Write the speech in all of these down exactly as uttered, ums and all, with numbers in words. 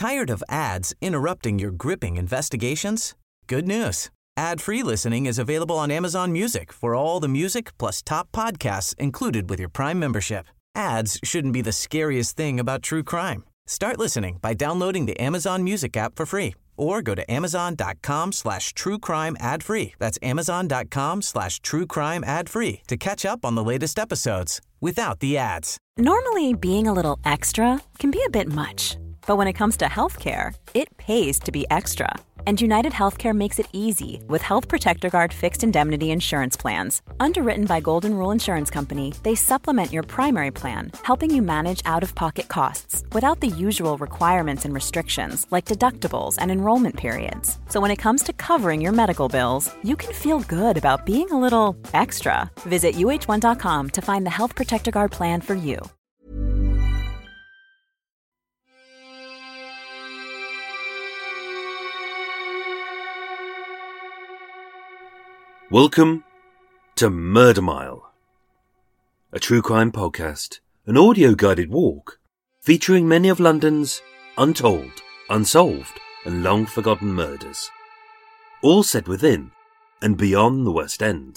Tired of ads interrupting your gripping investigations? Good news. Ad-free listening is available on Amazon Music for all the music plus top podcasts included with your Prime membership. Ads shouldn't be the scariest thing about true crime. Start listening by downloading the Amazon Music app for free or go to amazon.com slash true crime ad free. That's amazon.com slash true crime ad free to catch up on the latest episodes without the ads. Normally, being a little extra can be a bit much. But when it comes to healthcare, it pays to be extra. And United Healthcare makes it easy with Health Protector Guard fixed indemnity insurance plans. Underwritten by Golden Rule Insurance Company, they supplement your primary plan, helping you manage out-of-pocket costs without the usual requirements and restrictions like deductibles and enrollment periods. So when it comes to covering your medical bills, you can feel good about being a little extra. Visit U H one dot com to find the Health Protector Guard plan for you. Welcome to Murder Mile, a true crime podcast, an audio-guided walk featuring many of London's untold, unsolved and long-forgotten murders, all set within and beyond the West End.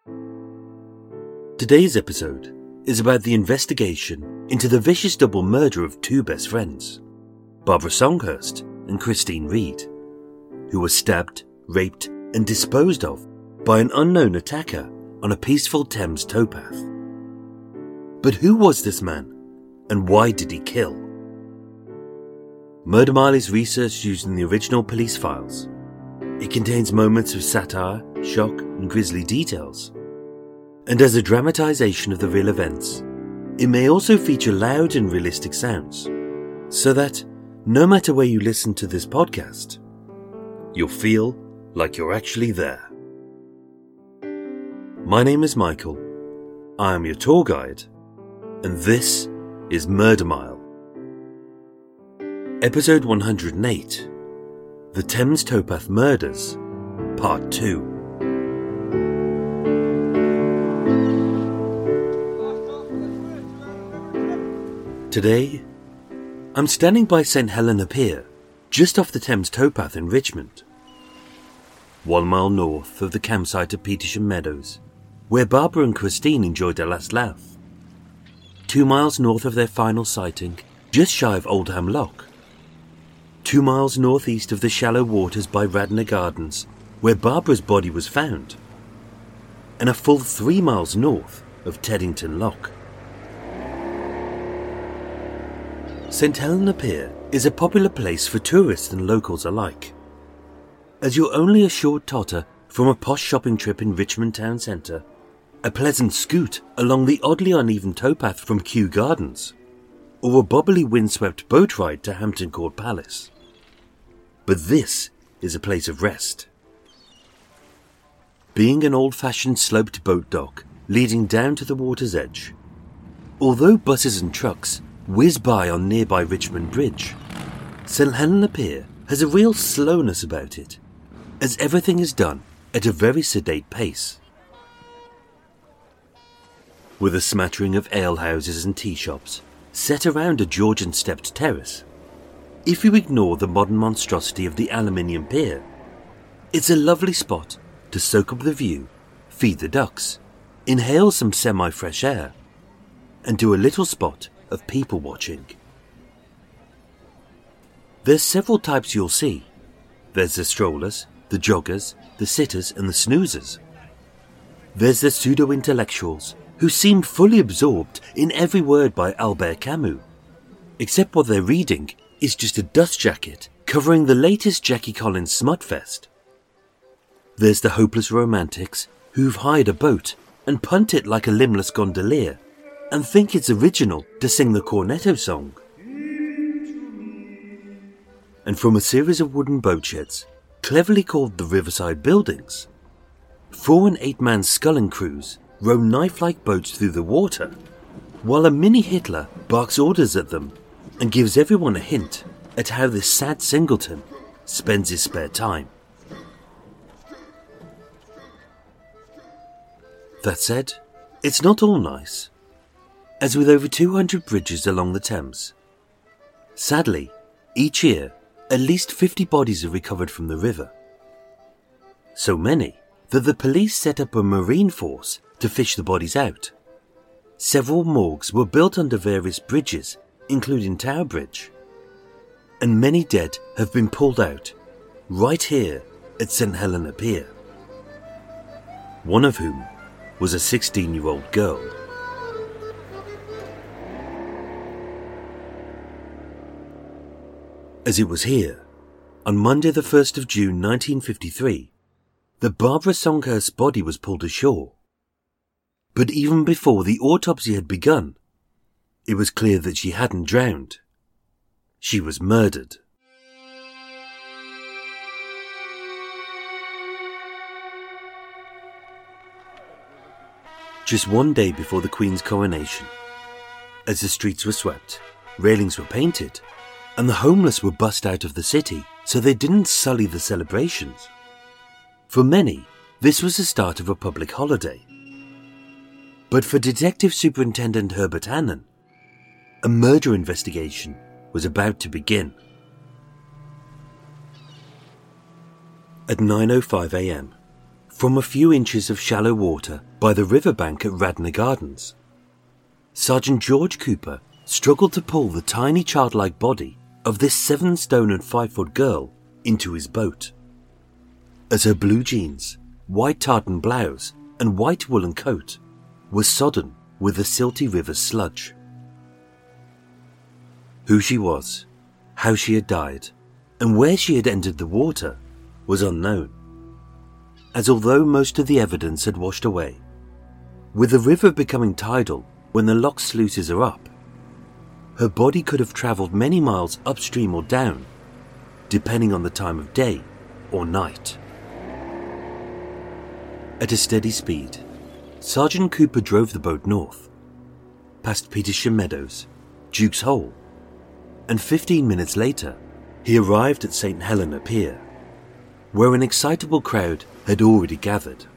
Today's episode is about the investigation into the vicious double murder of two best friends, Barbara Songhurst and Christine Reed, who were stabbed, raped and disposed of by an unknown attacker on a peaceful Thames towpath. But who was this man, and why did he kill? Murder Mile is researched using the original police files. It contains moments of satire, shock, and grisly details. And as a dramatization of the real events, it may also feature loud and realistic sounds, so that, no matter where you listen to this podcast, you'll feel like you're actually there. My name is Michael, I am your tour guide, and this is Murder Mile. Episode one hundred eight, The Thames Towpath Murders, Part two. Today, I'm standing by St Helena Pier, just off the Thames towpath in Richmond. One mile north of the campsite of Petersham Meadows, where Barbara and Christine enjoyed their last laugh. Two miles north of their final sighting, just shy of Oldham Lock. Two miles northeast of the shallow waters by Radnor Gardens, where Barbara's body was found. And a full three miles north of Teddington Lock. St Helena Pier is a popular place for tourists and locals alike. As you're only a short totter from a posh shopping trip in Richmond town centre, a pleasant scoot along the oddly uneven towpath from Kew Gardens, or a bubbly windswept boat ride to Hampton Court Palace. But this is a place of rest. Being an old-fashioned sloped boat dock leading down to the water's edge, although buses and trucks whiz by on nearby Richmond Bridge, St Helena Pier has a real slowness about it, as everything is done at a very sedate pace. With a smattering of alehouses and tea shops set around a Georgian stepped terrace, if you ignore the modern monstrosity of the aluminium pier, it's a lovely spot to soak up the view, feed the ducks, inhale some semi-fresh air, and do a little spot of people watching. There's several types you'll see. There's the strollers, the joggers, the sitters and the snoozers. There's the pseudo-intellectuals who seem fully absorbed in every word by Albert Camus, except what they're reading is just a dust jacket covering the latest Jackie Collins smutfest. There's the hopeless romantics who've hired a boat and punt it like a limbless gondolier and think it's original to sing the Cornetto song. And from a series of wooden boat sheds, cleverly called the Riverside Buildings, four and eight man sculling crews row knife-like boats through the water, while a mini Hitler barks orders at them and gives everyone a hint at how this sad singleton spends his spare time. That said, it's not all nice, as with over two hundred bridges along the Thames, sadly, Each year, at least fifty bodies are recovered from the river. So many that the police set up a marine force to fish the bodies out. Several morgues were built under various bridges, including Tower Bridge. And many dead have been pulled out, right here at Saint Helena Pier. One of whom was a sixteen-year-old girl. As it was here, on Monday the first of June nineteen fifty-three, that Barbara Songhurst's body was pulled ashore. But even before the autopsy had begun, it was clear that she hadn't drowned. She was murdered. Just one day before the Queen's coronation, as the streets were swept, railings were painted, and the homeless were bussed out of the city so they didn't sully the celebrations. For many, this was the start of a public holiday. But for Detective Superintendent Herbert Hannon, a murder investigation was about to begin. At nine oh five a m, from a few inches of shallow water by the riverbank at Radnor Gardens, Sergeant George Cooper struggled to pull the tiny childlike body of this seven stone and five foot girl into his boat. As her blue jeans, white tartan blouse, and white woolen coat was sodden with the silty river's sludge. Who she was, how she had died, and where she had entered the water was unknown, as although most of the evidence had washed away, with the river becoming tidal when the lock sluices are up, her body could have travelled many miles upstream or down, depending on the time of day or night. At a steady speed, Sergeant Cooper drove the boat north, past Petersham Meadows, Duke's Hole, and fifteen minutes later, he arrived at Saint Helena Pier, where an excitable crowd had already gathered.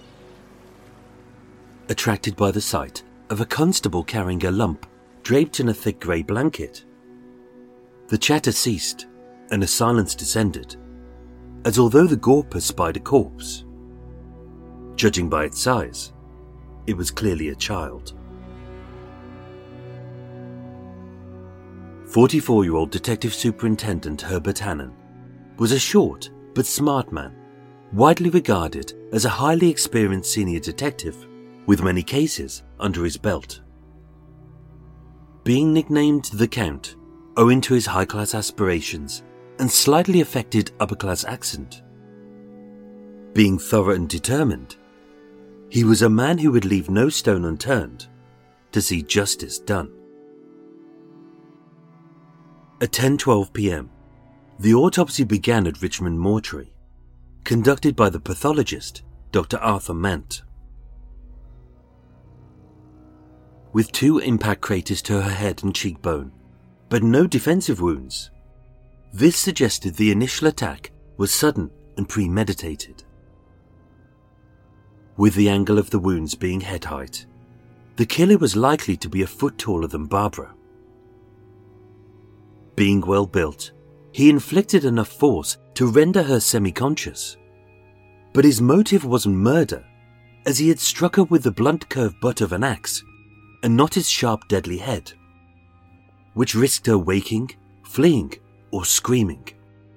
Attracted by the sight of a constable carrying a lump draped in a thick grey blanket, the chatter ceased and a silence descended, as although the Gorper spied a corpse. Judging by its size, it was clearly a child. forty-four-year-old Detective Superintendent Herbert Hannon was a short but smart man, widely regarded as a highly experienced senior detective with many cases under his belt. Being nicknamed the Count, owing to his high-class aspirations and slightly affected upper-class accent. Being thorough and determined, he was a man who would leave no stone unturned to see justice done. At ten twelve p m, the autopsy began at Richmond Mortuary, conducted by the pathologist, Doctor Arthur Mant. With two impact craters to her head and cheekbone, but no defensive wounds, this suggested the initial attack was sudden and premeditated. With the angle of the wounds being head height, the killer was likely to be a foot taller than Barbara. Being well built, he inflicted enough force to render her semi-conscious. But his motive wasn't murder, as he had struck her with the blunt curved butt of an axe, and not his sharp deadly head, which risked her waking, fleeing, or screaming.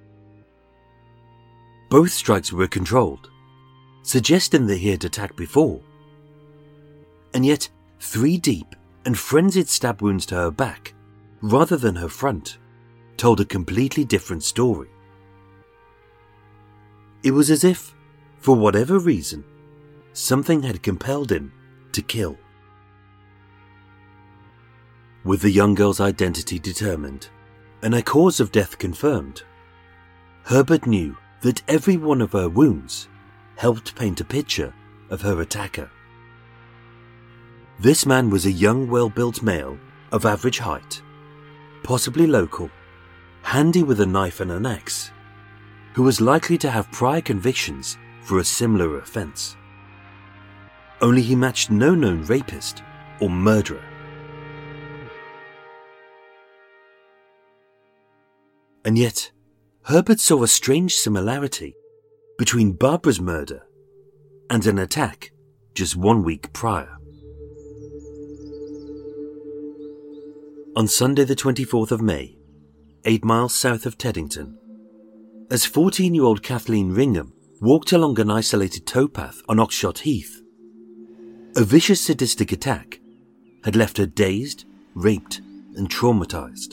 Both strikes were controlled, suggesting that he had attacked before. And yet, three deep and frenzied stab wounds to her back, rather than her front, told a completely different story. It was as if, for whatever reason, something had compelled him to kill. With the young girl's identity determined, and her cause of death confirmed, Herbert knew that every one of her wounds helped paint a picture of her attacker. This man was a young, well-built male of average height, possibly local, handy with a knife and an axe, who was likely to have prior convictions for a similar offence. Only he matched no known rapist or murderer. And yet, Herbert saw a strange similarity between Barbara's murder and an attack just one week prior. On Sunday the twenty-fourth of May, eight miles south of Teddington, as fourteen-year-old Kathleen Ringham walked along an isolated towpath on Oxshott Heath, a vicious sadistic attack had left her dazed, raped, and traumatized.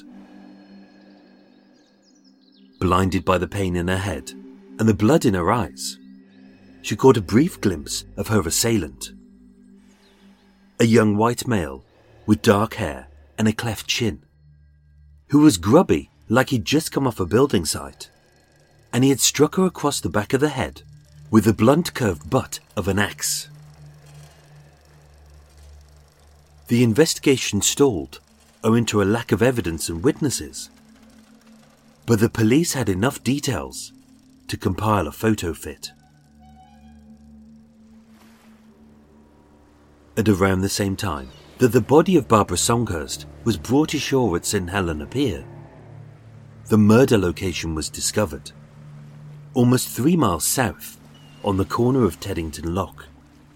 Blinded by the pain in her head and the blood in her eyes, she caught a brief glimpse of her assailant. A young white male with dark hair and a cleft chin, who was grubby like he'd just come off a building site, and he had struck her across the back of the head with the blunt curved butt of an axe. The investigation stalled owing to a lack of evidence and witnesses, but the police had enough details to compile a photo fit. At around the same time that the body of Barbara Songhurst was brought ashore at St Helena Pier, the murder location was discovered, almost three miles south on the corner of Teddington Lock.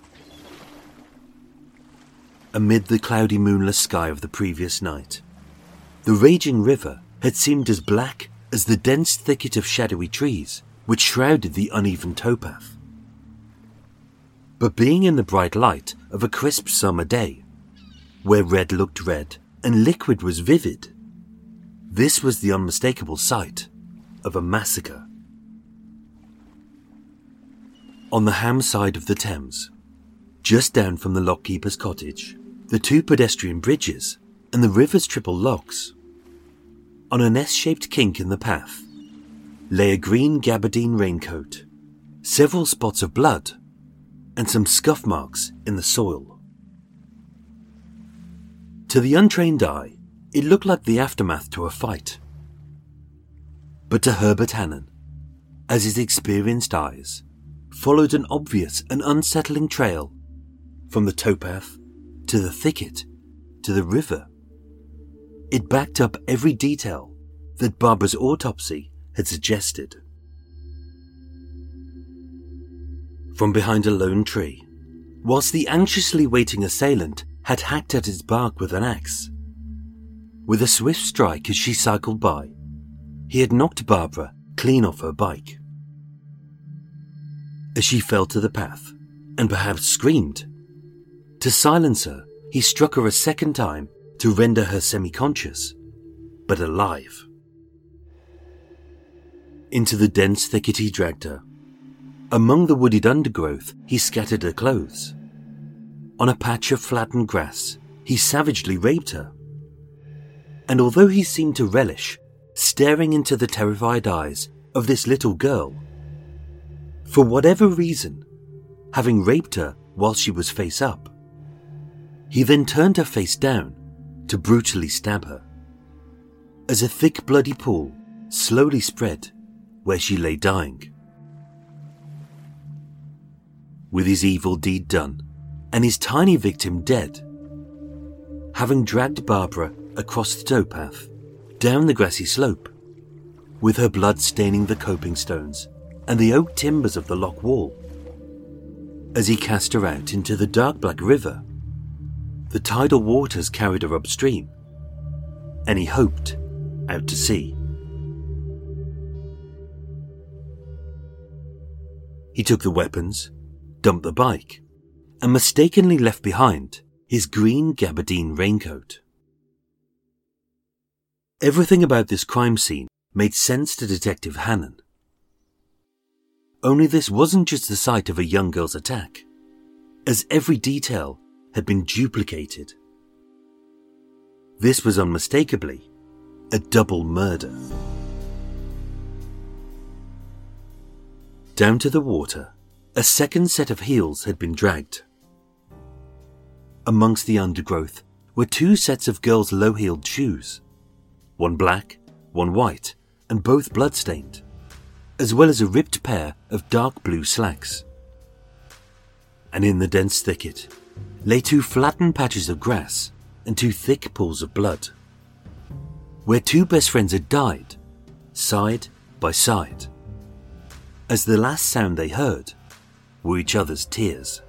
Amid the cloudy moonless sky of the previous night, the raging river had seemed as black as the dense thicket of shadowy trees which shrouded the uneven towpath. But being in the bright light of a crisp summer day, where red looked red and liquid was vivid, this was the unmistakable sight of a massacre. On the Ham side of the Thames, just down from the lockkeeper's cottage, the two pedestrian bridges, and the river's triple locks, on an S-shaped kink in the path, lay a green gabardine raincoat, several spots of blood, and some scuff marks in the soil. To the untrained eye, it looked like the aftermath to a fight. But to Herbert Hannon, as his experienced eyes followed an obvious and unsettling trail from the towpath to the thicket to the river, it backed up every detail that Barbara's autopsy had suggested. From behind a lone tree, whilst the anxiously waiting assailant had hacked at its bark with an axe, with a swift strike as she cycled by, he had knocked Barbara clean off her bike. As she fell to the path, and perhaps screamed, to silence her, he struck her a second time to render her semi-conscious, but alive. Into the dense thicket he dragged her. Among the wooded undergrowth he scattered her clothes. On a patch of flattened grass he savagely raped her. And although he seemed to relish staring into the terrified eyes of this little girl, for whatever reason, having raped her while she was face up, he then turned her face down to brutally stab her, as a thick bloody pool slowly spread where she lay dying. With his evil deed done, and his tiny victim dead, having dragged Barbara across the towpath, down the grassy slope, with her blood staining the coping stones and the oak timbers of the lock wall, as he cast her out into the dark black river, the tidal waters carried her upstream, and he hoped out to sea. He took the weapons, dumped the bike, and mistakenly left behind his green gabardine raincoat. Everything about this crime scene made sense to Detective Hannon. Only this wasn't just the site of a young girl's attack, as every detail had been duplicated. This was unmistakably a double murder. Down to the water, a second set of heels had been dragged. Amongst the undergrowth were two sets of girls' low-heeled shoes, one black, one white, and both blood-stained, as well as a ripped pair of dark blue slacks. And in the dense thicket lay two flattened patches of grass and two thick pools of blood. Where two best friends had died, side by side, as the last sound they heard were each other's tears.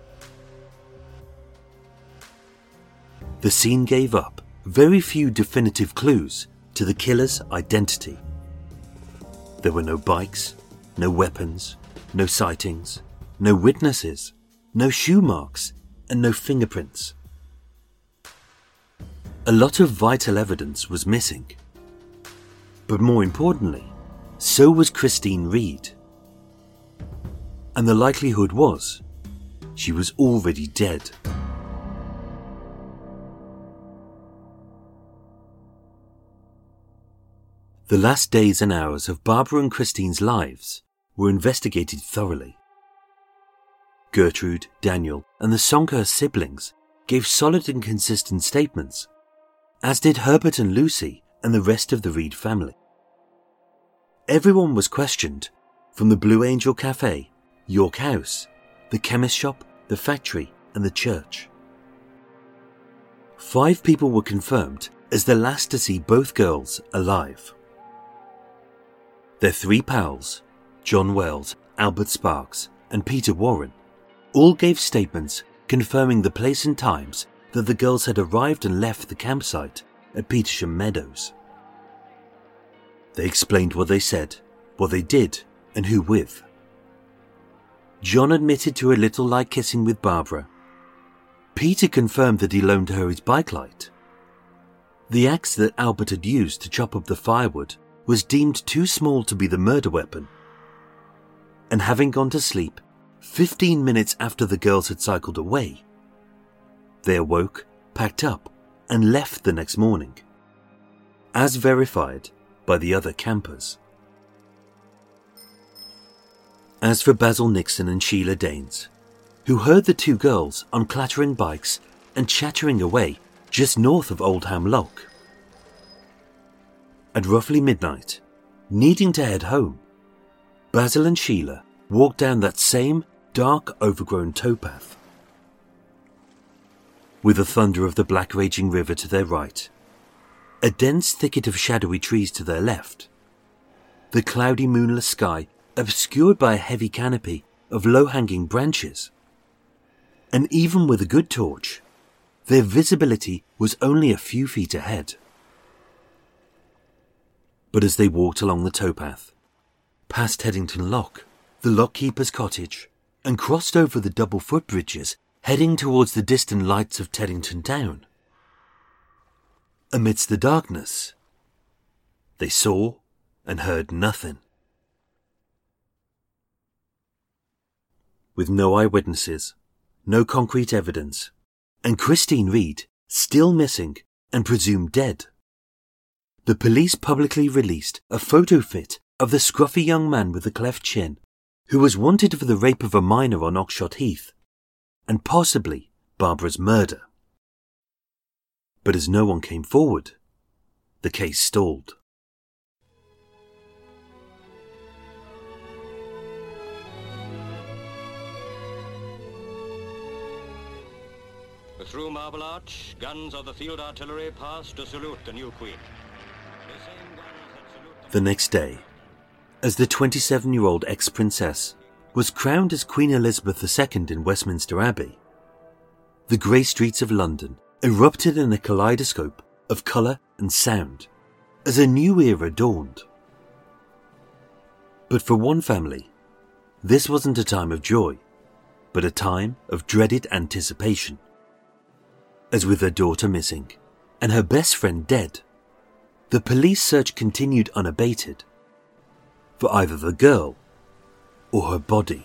The scene gave up very few definitive clues to the killer's identity. There were no bikes, no weapons, no sightings, no witnesses, no shoe marks, and no fingerprints. A lot of vital evidence was missing. But more importantly, so was Christine Reed. And the likelihood was, she was already dead. The last days and hours of Barbara and Christine's lives were investigated thoroughly. Gertrude, Daniel, and the Songhurst siblings gave solid and consistent statements, as did Herbert and Lucy and the rest of the Reed family. Everyone was questioned, from the Blue Angel Cafe, York House, the chemist shop, the factory, and the church. Five people were confirmed as the last to see both girls alive. Their three pals, John Wells, Albert Sparks, and Peter Warren, all gave statements confirming the place and times that the girls had arrived and left the campsite at Petersham Meadows. They explained what they said, what they did, and who with. John admitted to a little like kissing with Barbara. Peter confirmed that he loaned her his bike light. The axe that Albert had used to chop up the firewood was deemed too small to be the murder weapon. And having gone to sleep fifteen minutes after the girls had cycled away, they awoke, packed up, and left the next morning, as verified by the other campers. As for Basil Nixon and Sheila Danes, who heard the two girls on clattering bikes and chattering away just north of Oldham Lock. At roughly midnight, needing to head home, Basil and Sheila walked down that same dark, overgrown towpath. With the thunder of the black raging river to their right, a dense thicket of shadowy trees to their left, the cloudy moonless sky obscured by a heavy canopy of low-hanging branches, and even with a good torch, their visibility was only a few feet ahead. But as they walked along the towpath, past Teddington Lock, the lockkeeper's cottage, and crossed over the double footbridges heading towards the distant lights of Teddington Town, amidst the darkness, they saw and heard nothing. With no eyewitnesses, no concrete evidence, and Christine Reed still missing and presumed dead, the police publicly released a photo fit of the scruffy young man with the cleft chin who was wanted for the rape of a minor on Oxshott Heath, and possibly Barbara's murder. But as no one came forward, the case stalled. Through Marble Arch, guns of the field artillery passed to salute the new queen. The same guns that salute the... The next day, as the twenty-seven-year-old ex-princess was crowned as Queen Elizabeth the Second in Westminster Abbey, the grey streets of London erupted in a kaleidoscope of colour and sound as a new era dawned. But for one family, this wasn't a time of joy, but a time of dreaded anticipation. As with her daughter missing and her best friend dead, the police search continued unabated for either the girl or her body.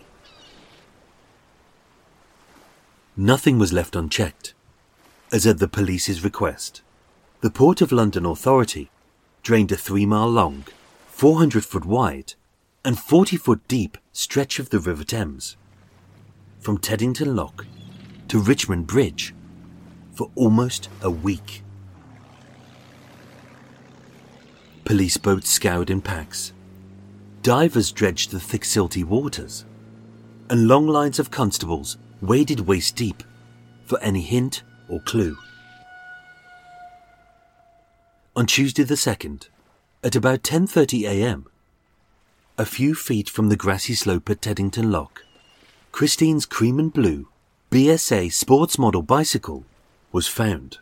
Nothing was left unchecked, as at the police's request, the Port of London Authority drained a three-mile-long, four hundred foot wide and forty foot deep stretch of the River Thames, from Teddington Lock to Richmond Bridge, for almost a week. Police boats scoured in packs, divers dredged the thick silty waters, and long lines of constables waded waist deep for any hint or clue. On Tuesday the second, at about ten thirty a m, a few feet from the grassy slope at Teddington Lock, Christine's cream and blue B S A sports model bicycle was found.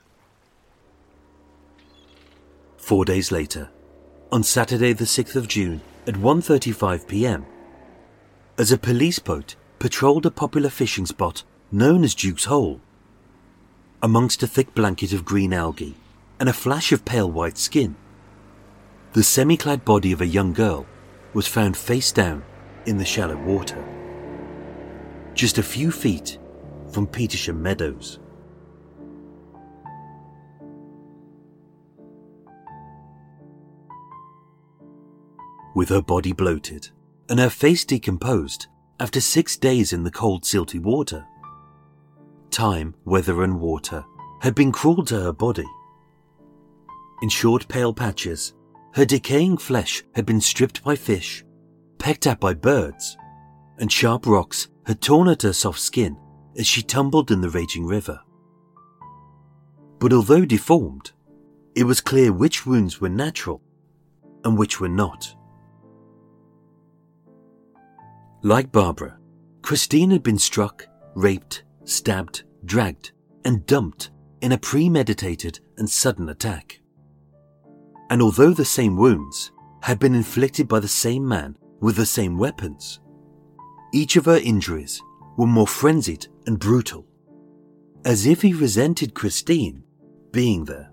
Four days later, on Saturday the sixth of June at one thirty-five p m, as a police boat patrolled a popular fishing spot known as Duke's Hole, amongst a thick blanket of green algae and a flash of pale white skin, the semi-clad body of a young girl was found face down in the shallow water, just a few feet from Petersham Meadows. With her body bloated and her face decomposed after six days in the cold silty water, time, weather and water had been cruel to her body. In short pale patches, her decaying flesh had been stripped by fish, pecked at by birds, and sharp rocks had torn at her soft skin as she tumbled in the raging river. But although deformed, it was clear which wounds were natural and which were not. Like Barbara, Christine had been struck, raped, stabbed, dragged, and dumped in a premeditated and sudden attack. And although the same wounds had been inflicted by the same man with the same weapons, each of her injuries were more frenzied and brutal, as if he resented Christine being there.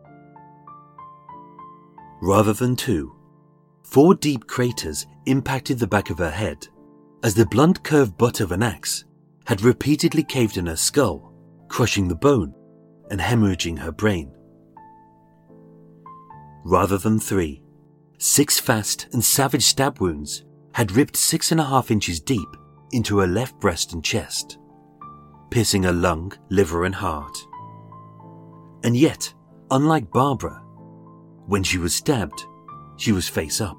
Rather than two, four deep craters impacted the back of her head, as the blunt curved butt of an axe had repeatedly caved in her skull, crushing the bone and hemorrhaging her brain. Rather than three, six fast and savage stab wounds had ripped six and a half inches deep into her left breast and chest, piercing her lung, liver and heart. And yet, unlike Barbara, when she was stabbed, she was face up.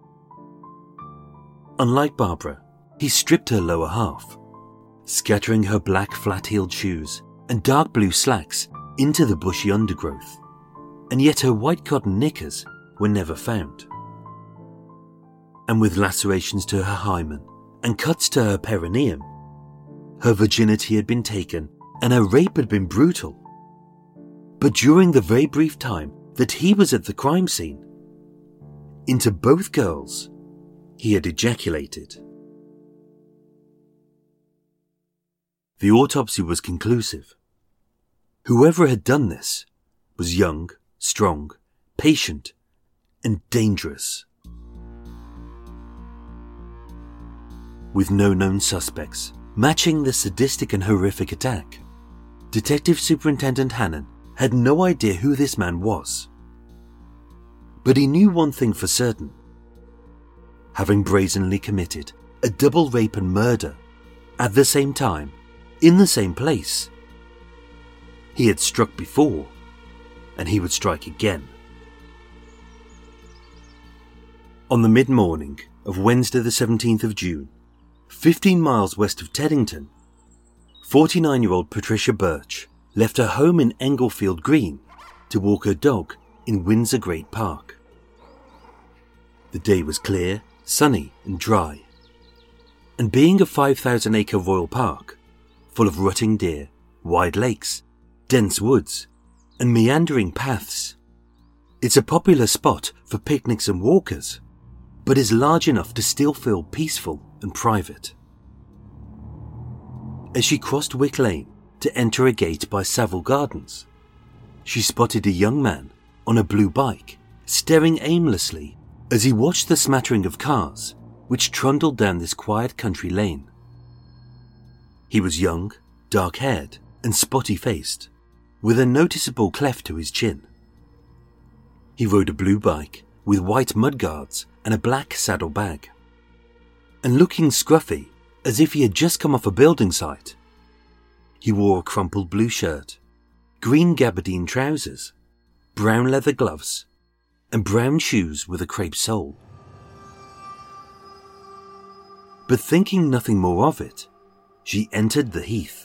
Unlike Barbara, he stripped her lower half, scattering her black flat-heeled shoes and dark blue slacks into the bushy undergrowth, and yet her white cotton knickers were never found. And with lacerations to her hymen and cuts to her perineum, her virginity had been taken and her rape had been brutal. But during the very brief time that he was at the crime scene, into both girls he had ejaculated. The autopsy was conclusive. Whoever had done this was young, strong, patient, and dangerous. With no known suspects matching the sadistic and horrific attack, Detective Superintendent Hannon had no idea who this man was. But he knew one thing for certain. Having brazenly committed a double rape and murder at the same time, in the same place, he had struck before, and he would strike again. On the mid-morning of Wednesday the seventeenth of June, fifteen miles west of Teddington, forty-nine-year-old Patricia Birch left her home in Englefield Green to walk her dog in Windsor Great Park. The day was clear, sunny and dry, and being a five thousand acre royal park, full of rutting deer, wide lakes, dense woods, and meandering paths, it's a popular spot for picnics and walkers, but is large enough to still feel peaceful and private. As she crossed Wick Lane to enter a gate by Savile Gardens, she spotted a young man on a blue bike, staring aimlessly as he watched the smattering of cars which trundled down this quiet country lane. He was young, dark-haired, and spotty-faced, with a noticeable cleft to his chin. He rode a blue bike with white mudguards and a black saddle bag. And looking scruffy, as if he had just come off a building site, he wore a crumpled blue shirt, green gabardine trousers, brown leather gloves, and brown shoes with a crepe sole. But thinking nothing more of it, she entered the heath.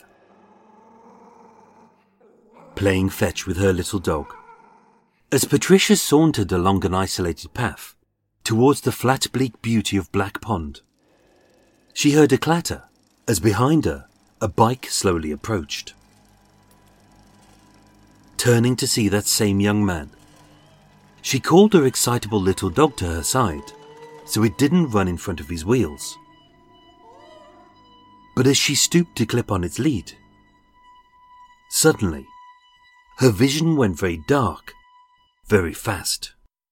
Playing fetch with her little dog, as Patricia sauntered along an isolated path, towards the flat bleak beauty of Black Pond. She heard a clatter as behind her a bike slowly approached. Turning to see that same young man, she called her excitable little dog to her side so it didn't run in front of his wheels. But as she stooped to clip on its lead, suddenly her vision went very dark, very fast.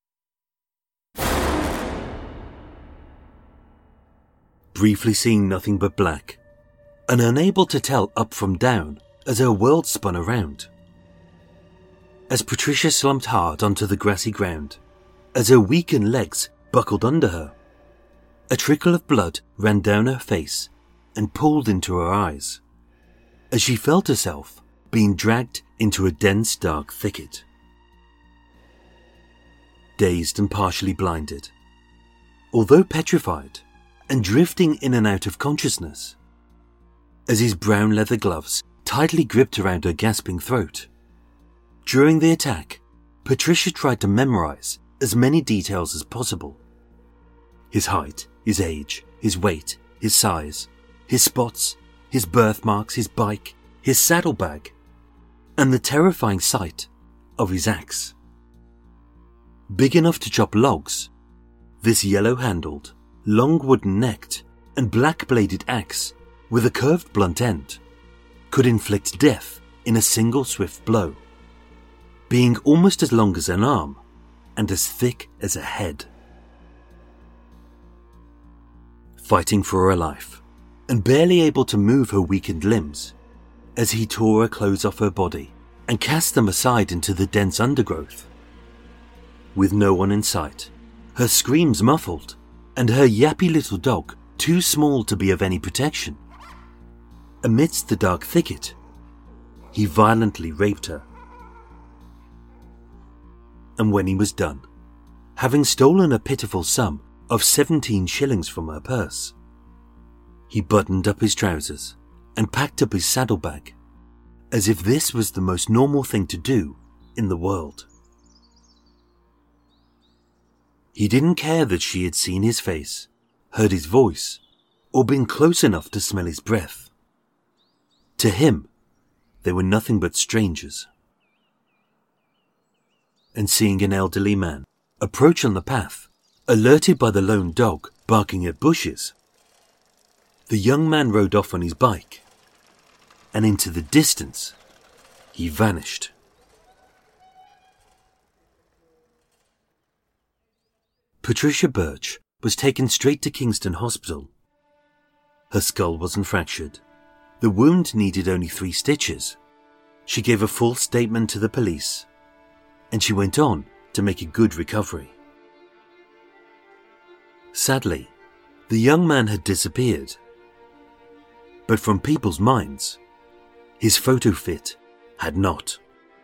Briefly seeing nothing but black, and unable to tell up from down as her world spun around. As Patricia slumped hard onto the grassy ground, as her weakened legs buckled under her, a trickle of blood ran down her face and pooled into her eyes, as she felt herself being dragged into a dense dark thicket. Dazed and partially blinded, although petrified and drifting in and out of consciousness, as his brown leather gloves tightly gripped around her gasping throat. During the attack, Patricia tried to memorize as many details as possible. His height, his age, his weight, his size, his spots, his birthmarks, his bike, his saddlebag, and the terrifying sight of his axe. Big enough to chop logs, this yellow-handled, long wooden-necked, and black-bladed axe with a curved blunt end could inflict death in a single swift blow, being almost as long as an arm and as thick as a head. Fighting for her life, and barely able to move her weakened limbs, as he tore her clothes off her body and cast them aside into the dense undergrowth. With no one in sight, her screams muffled, and her yappy little dog too small to be of any protection. Amidst the dark thicket, he violently raped her. And when he was done, having stolen a pitiful sum of seventeen shillings from her purse, he buttoned up his trousers and packed up his saddlebag, as if this was the most normal thing to do in the world. He didn't care that she had seen his face, heard his voice, or been close enough to smell his breath. To him, they were nothing but strangers. And seeing an elderly man approach on the path, alerted by the lone dog barking at bushes, the young man rode off on his bike, and into the distance he vanished. Patricia Birch was taken straight to Kingston Hospital. Her skull wasn't fractured. The wound needed only three stitches. She gave a full statement to the police, and she went on to make a good recovery. Sadly, the young man had disappeared. But from people's minds, his photo fit had not.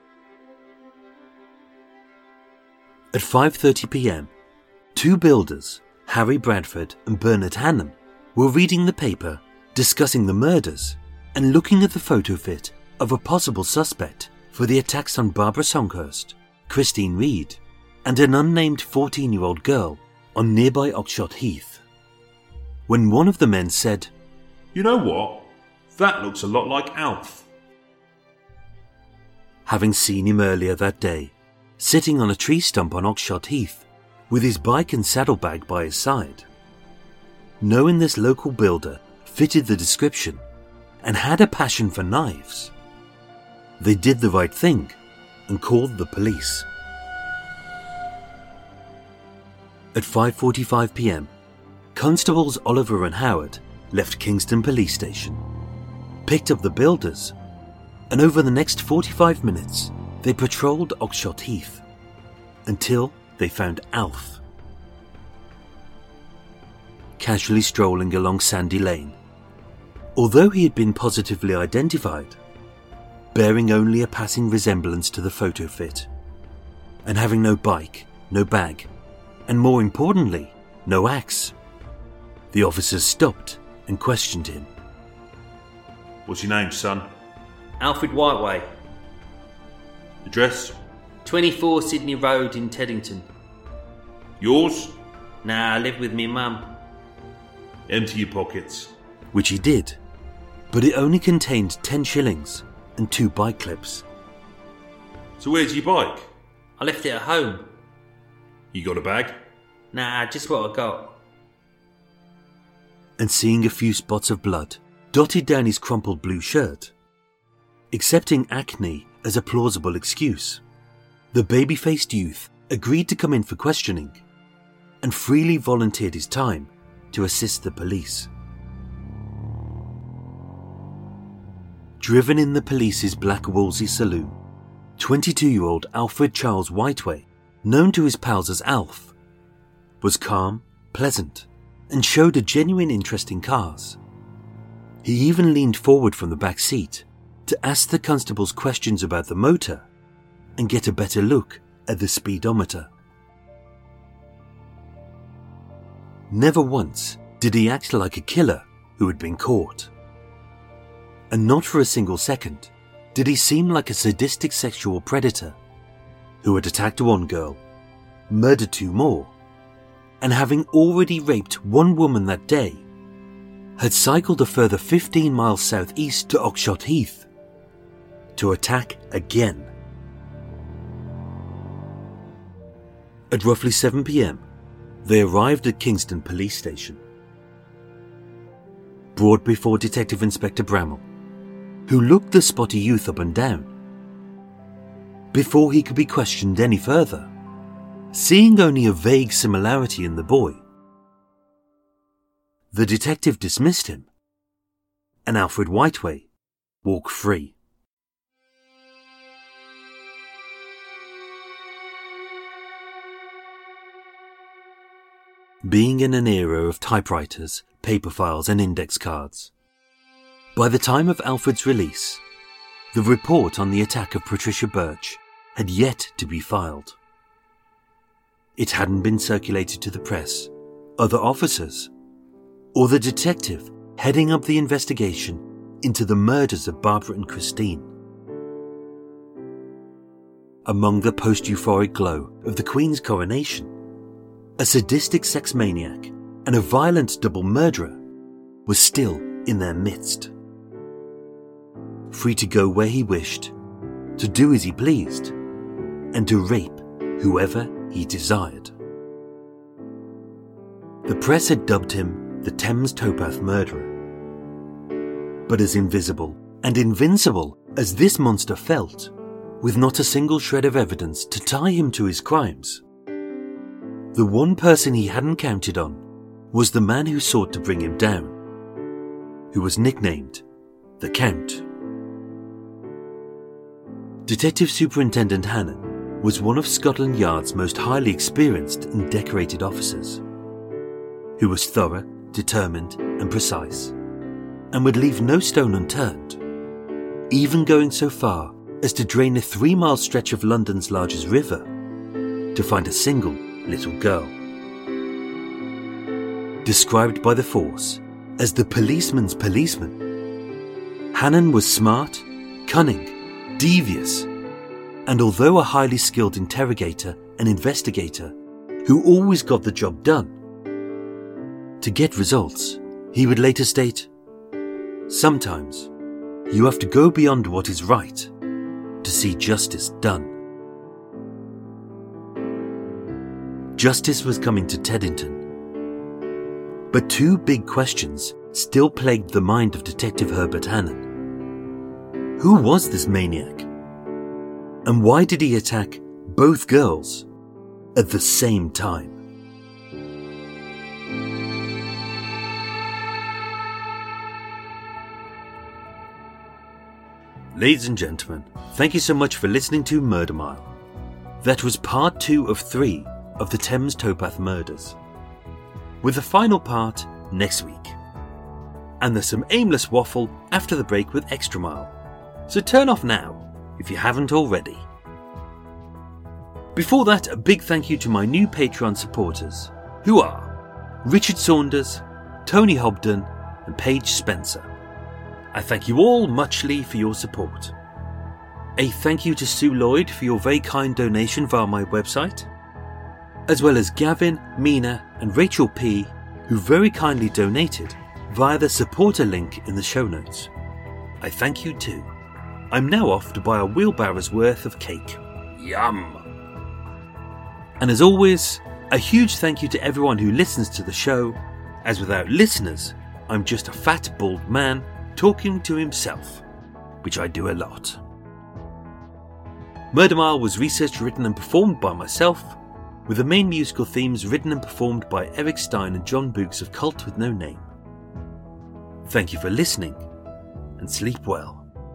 At five thirty p.m, two builders, Harry Bradford and Bernard Hannum, were reading the paper, discussing the murders, and looking at the photo fit of a possible suspect for the attacks on Barbara Songhurst, Christine Reed, and an unnamed fourteen-year-old girl on nearby Oxshott Heath, when one of the men said, "You know what? That looks a lot like Alf." Having seen him earlier that day, sitting on a tree stump on Oxshott Heath, with his bike and saddlebag by his side, knowing this local builder fitted the description and had a passion for knives, they did the right thing and called the police. At five forty-five p.m, Constables Oliver and Howard left Kingston Police Station, picked up the builders, and over the next forty-five minutes they patrolled Oxshott Heath until they found Alf. Casually strolling along Sandy Lane, although he had been positively identified, bearing only a passing resemblance to the photo fit, and having no bike, no bag, and more importantly, no axe, the officers stopped and questioned him. "What's your name, son?" Alfred Whiteway. Address? twenty-four Sydney Road in Teddington. Yours? Nah, I live with me mum. Empty your pockets. Which he did, but it only contained ten shillings and two bike clips. So where's your bike? I left it at home. You got a bag? Nah, just what I got. And seeing a few spots of blood dotted down his crumpled blue shirt, accepting acne as a plausible excuse, the baby-faced youth agreed to come in for questioning and freely volunteered his time to assist the police. Driven in the police's black Wolsey saloon, twenty-two-year-old Alfred Charles Whiteway, known to his pals as Alf, was calm, pleasant, and showed a genuine interest in cars. He even leaned forward from the back seat to ask the constables questions about the motor and get a better look at the speedometer. Never once did he act like a killer who had been caught. And not for a single second did he seem like a sadistic sexual predator who had attacked one girl, murdered two more, and having already raped one woman that day, had cycled a further fifteen miles southeast to Oxshott Heath to attack again. At roughly seven p.m, they arrived at Kingston Police Station. Brought before Detective Inspector Bramall, who looked the spotty youth up and down. Before he could be questioned any further, seeing only a vague similarity in the boy, the detective dismissed him, and Alfred Whiteway walked free. Being in an era of typewriters, paper files and index cards, by the time of Alfred's release, the report on the attack of Patricia Birch had yet to be filed. It hadn't been circulated to the press, other officers, or the detective heading up the investigation into the murders of Barbara and Christine. Among the post-euphoric glow of the Queen's coronation, a sadistic sex maniac and a violent double murderer was still in their midst. Free to go where he wished, to do as he pleased, and to rape whoever he desired. The press had dubbed him the Thames Towpath murderer. But as invisible and invincible as this monster felt, with not a single shred of evidence to tie him to his crimes, the one person he hadn't counted on was the man who sought to bring him down, who was nicknamed the Count. Detective Superintendent Hannon was one of Scotland Yard's most highly experienced and decorated officers, who was thorough, determined and precise, and would leave no stone unturned, even going so far as to drain a three-mile stretch of London's largest river to find a single little girl. Described by the force as the policeman's policeman, Hannon was smart, cunning, devious, and although a highly skilled interrogator and investigator who always got the job done, to get results, he would later state, "Sometimes you have to go beyond what is right to see justice done." Justice was coming to Teddington. But two big questions still plagued the mind of Detective Herbert Hannon. Who was this maniac? And why did he attack both girls at the same time? Ladies and gentlemen, thank you so much for listening to Murder Mile. That was part two of three of the Thames Towpath murders, with the final part next week. And there's some aimless waffle after the break with Extra Mile, so turn off now if you haven't already. Before that, a big thank you to my new Patreon supporters, who are Richard Saunders, Tony Hobden and Paige Spencer. I thank you all muchly for your support. A thank you to Sue Lloyd for your very kind donation via my website. as well as Gavin, Mina and Rachel P, who very kindly donated via the supporter link in the show notes. I thank you too. I'm now off to buy a wheelbarrow's worth of cake. Yum! And as always, a huge thank you to everyone who listens to the show, as without listeners, I'm just a fat, bald man talking to himself, which I do a lot. Murder Mile was researched, written and performed by myself, with the main musical themes written and performed by Eric Stein and John Books of Cult With No Name. Thank you for listening, and sleep well.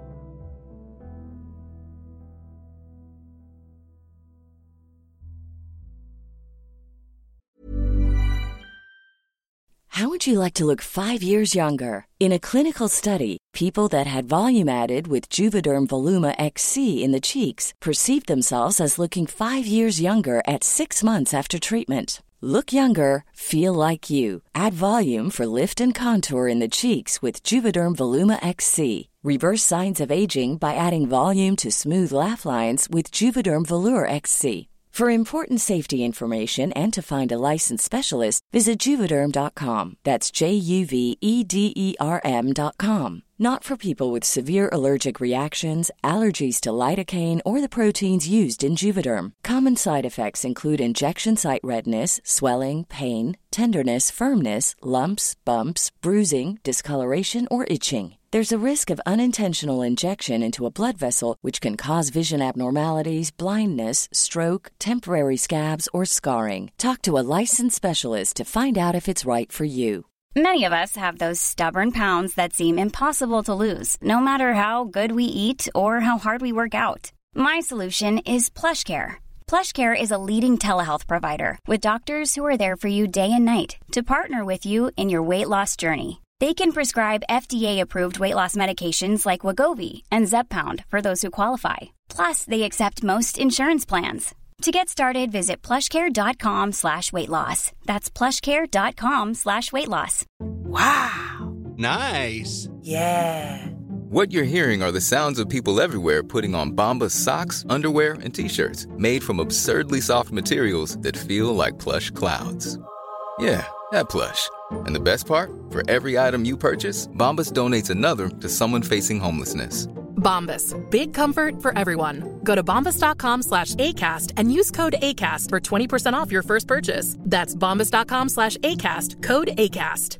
How would you like to look five years younger? In a clinical study, people that had volume added with Juvederm Voluma X C in the cheeks perceived themselves as looking five years younger at six months after treatment. Look younger, feel like you. Add volume for lift and contour in the cheeks with Juvederm Voluma X C. Reverse signs of aging by adding volume to smooth laugh lines with Juvederm Volure X C. For important safety information and to find a licensed specialist, visit Juvederm dot com. That's J U V E D E R M dot com. Not for people with severe allergic reactions, allergies to lidocaine, or the proteins used in Juvederm. Common side effects include injection site redness, swelling, pain, tenderness, firmness, lumps, bumps, bruising, discoloration, or itching. There's a risk of unintentional injection into a blood vessel, which can cause vision abnormalities, blindness, stroke, temporary scabs, or scarring. Talk to a licensed specialist to find out if it's right for you. Many of us have those stubborn pounds that seem impossible to lose, no matter how good we eat or how hard we work out. My solution is PlushCare. PlushCare is a leading telehealth provider with doctors who are there for you day and night to partner with you in your weight loss journey. They can prescribe F D A-approved weight loss medications like Wegovy and Zepbound for those who qualify. Plus, they accept most insurance plans. To get started, visit plushcare.com slash weight loss. That's plushcare.com slash weight loss. Wow. Nice. Yeah. What you're hearing are the sounds of people everywhere putting on Bombas socks, underwear, and T-shirts made from absurdly soft materials that feel like plush clouds. Yeah, that plush. And the best part? For every item you purchase, Bombas donates another to someone facing homelessness. Bombas. Big comfort for everyone. Go to bombas.com slash ACAST and use code ACAST for twenty percent off your first purchase. That's bombas.com slash ACAST. Code ACAST.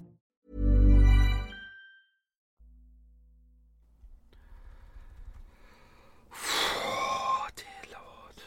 Oh, dear Lord.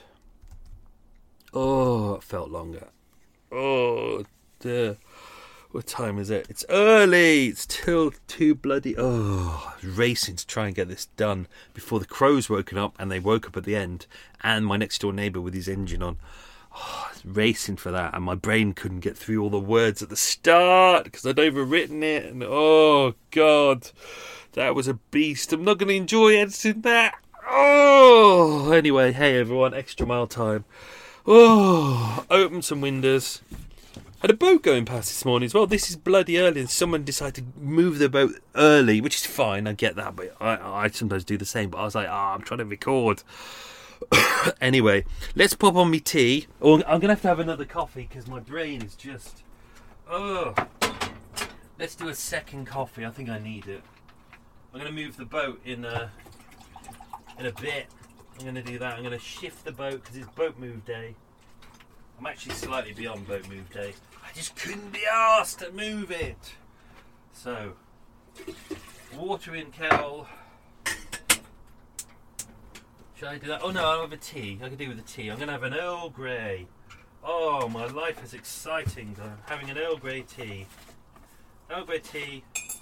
Oh, it felt longer. Oh, dear. What time is it? It's early. It's till too bloody... Oh, I was racing to try and get this done before the crows woken up, and they woke up at the end, and my next door neighbour with his engine on. Oh, I was racing for that, and my brain couldn't get through all the words at the start because I'd overwritten it, and oh, God, that was a beast. I'm not going to enjoy editing that. Oh, anyway, hey, everyone, extra mile time. Oh, open some windows. Had a boat going past this morning as well. This is bloody early, and someone decided to move the boat early, which is fine. I get that, but I, I sometimes do the same. But I was like, ah, oh, I'm trying to record. Anyway, let's pop on me tea. Oh, I'm going to have to have another coffee because my brain is just... Oh. Let's do a second coffee. I think I need it. I'm going to move the boat in a, in a bit. I'm going to do that. I'm going to shift the boat because it's boat move day. I'm actually slightly beyond boat move day. I just couldn't be asked to move it. So, water in kettle. Should I do that? Oh no, I'll have a tea. I can do with a tea. I'm going to have an Earl Grey. Oh, my life is exciting. I'm having an Earl Grey tea. Earl Grey tea.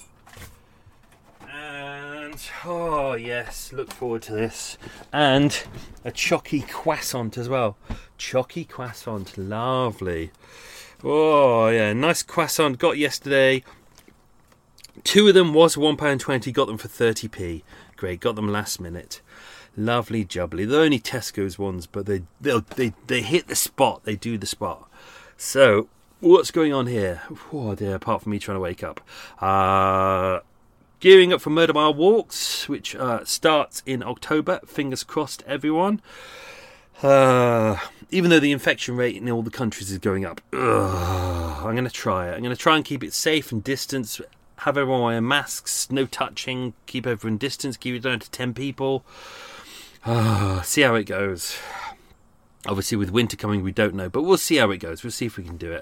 And, oh yes, look forward to this. And a chocky croissant as well. Chocky croissant, lovely. Oh yeah, nice croissant got yesterday. Two of them was one pound twenty, got them for thirty p. Great, got them last minute. Lovely jubbly. They're only Tesco's ones, but they they they they hit the spot. They do the spot. So, what's going on here? Oh dear, apart from me trying to wake up. Uh... Gearing up for Murder Mile Walks, which uh, starts in October. Fingers crossed, everyone. Uh, even though the infection rate in all the countries is going up, ugh, I'm going to try it. I'm going to try and keep it safe and distance. Have everyone wear masks, no touching, keep everyone distance, keep it down to ten people. Uh, see how it goes. Obviously, with winter coming, we don't know, but we'll see how it goes. We'll see if we can do it.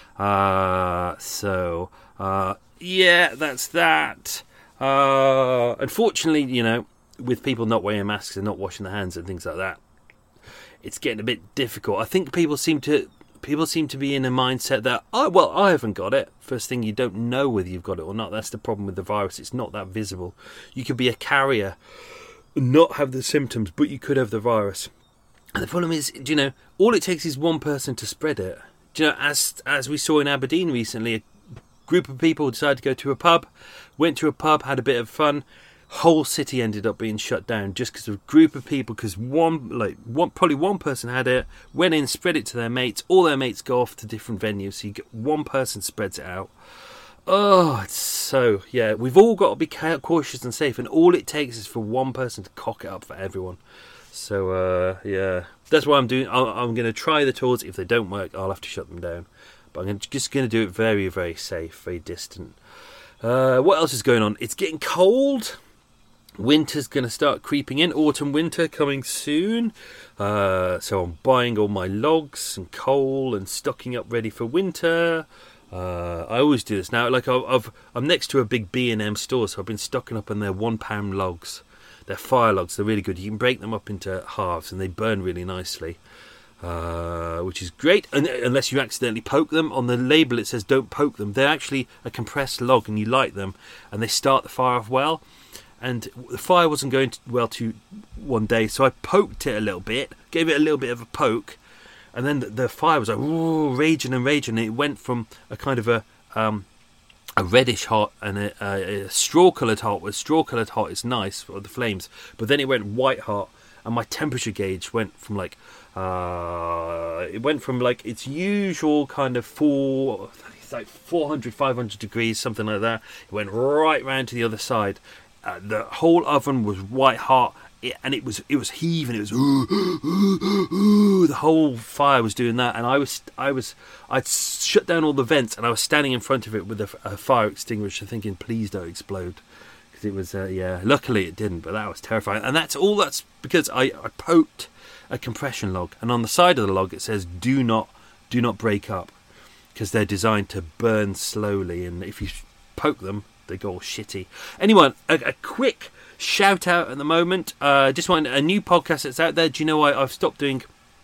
Uh, so, uh, yeah, that's that. Uh, unfortunately, you know, with people not wearing masks and not washing their hands and things like that, it's getting a bit difficult. I think people seem to people seem to be in a mindset that, oh, well, I haven't got it. First thing, you don't know whether you've got it or not. That's the problem with the virus. It's not that visible. You could be a carrier, not have the symptoms, but you could have the virus. And the problem is, do you know, all it takes is one person to spread it. Do you know, as as we saw in Aberdeen recently, a group of people decided to go to a pub, went to a pub, had a bit of fun. Whole city ended up being shut down just because of a group of people, because one, like, one, probably one person had it, went in, spread it to their mates, all their mates go off to different venues, so you get one person spreads it out. Oh, it's so, yeah, we've all got to be cautious and safe, and all it takes is for one person to cock it up for everyone. So, uh, yeah, that's what I'm doing. I'm, I'm going to try the tours. If they don't work, I'll have to shut them down. But I'm just going to do it very, very safe, very distant. Uh, what else is going on? It's getting cold. Winter's going to start creeping in. Autumn, winter coming soon. Uh, so I'm buying all my logs and coal and stocking up ready for winter. Uh, I always do this now. Like I've, I've, I'm next to a big B and M store, so I've been stocking up on their one pound logs. They're fire logs. They're really good. You can break them up into halves and they burn really nicely, uh, which is great. And, unless you accidentally poke them. On the label it says don't poke them. They're actually a compressed log, and you light them and they start the fire off well. And the fire wasn't going to, well to one day, so I poked it a little bit, gave it a little bit of a poke, and then the, the fire was like ooh, raging and raging. And it went from a kind of a um, a reddish hot and a, a, a straw-coloured hot. Where straw-coloured hot is nice for the flames, but then it went white hot, and my temperature gauge went from like uh, it went from like its usual kind of four, it's like four hundred, five hundred degrees, something like that. It went right round to the other side. Uh, the whole oven was white hot, it, and it was it was heaving. It was ooh, ooh, ooh, the whole fire was doing that, and I was I was I'd shut down all the vents, and I was standing in front of it with a, a fire extinguisher, thinking, "Please don't explode," because it was uh, yeah. Luckily, it didn't, but that was terrifying. And that's all. That's because I, I poked a compression log, and on the side of the log it says, "Do not do not break up," because they're designed to burn slowly, and if you poke them, they go all shitty. Anyway, a, a quick shout out at the moment. Uh, just want a new podcast that's out there. Do you know I, I've stopped doing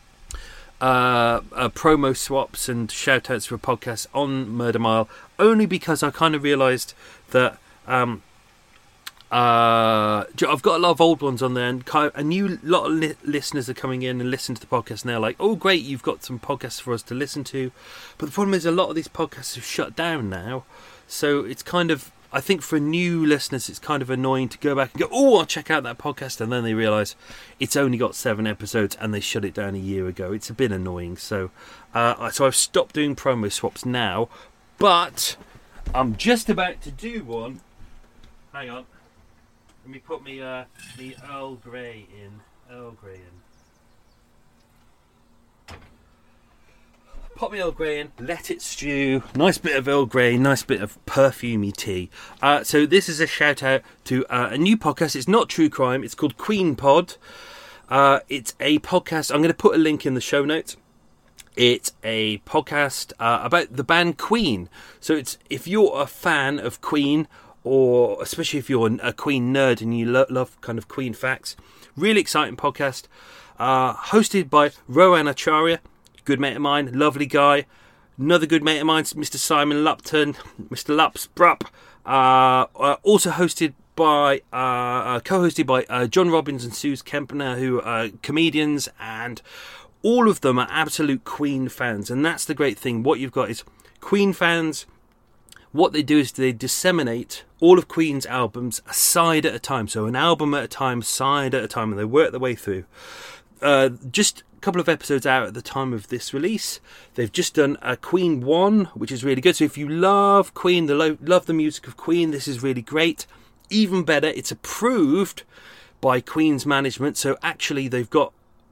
uh, uh, promo swaps and shout outs for podcasts on Murder Mile, only because I kind of realised that um, uh, I've got a lot of old ones on there, and kind of a new lot of li- listeners are coming in and listen to the podcast, and they're like, "Oh, great, you've got some podcasts for us to listen to." But the problem is, a lot of these podcasts have shut down now, so it's kind of, I think for new listeners, it's kind of annoying to go back and go, oh, I'll check out that podcast, and then they realise it's only got seven episodes and they shut it down a year ago. It's a bit annoying. So uh, so I've stopped doing promo swaps now, but I'm just about to do one. Hang on. Let me put me, uh, me Earl Grey in. Earl Grey in. Pop me Earl Grey in, let it stew. Nice bit of Earl Grey, nice bit of perfumey tea. Uh, so this is a shout out to uh, a new podcast. It's not true crime. It's called Queen Pod. Uh, it's a podcast. I'm going to put a link in the show notes. It's a podcast uh, about the band Queen. So it's if you're a fan of Queen, or especially if you're a Queen nerd and you lo- love kind of Queen facts, really exciting podcast. Uh, hosted by Rowan Acharya. Good mate of mine, lovely guy. Another good mate of mine, Mister Simon Lupton, Mister Lups Brup. Uh, uh, also hosted by, uh, uh, co-hosted by uh, John Robbins and Suze Kempner, who are comedians, and all of them are absolute Queen fans. And that's the great thing. What you've got is Queen fans. What they do is they disseminate all of Queen's albums a side at a time. So an album at a time, side at a time, and they work their way through. Uh, just couple of episodes out at the time of this release. They've just done a Queen one, which is really good. So if you love Queen, the lo- love the music of Queen, this is really great. Even better, it's approved by Queen's management. So actually they've got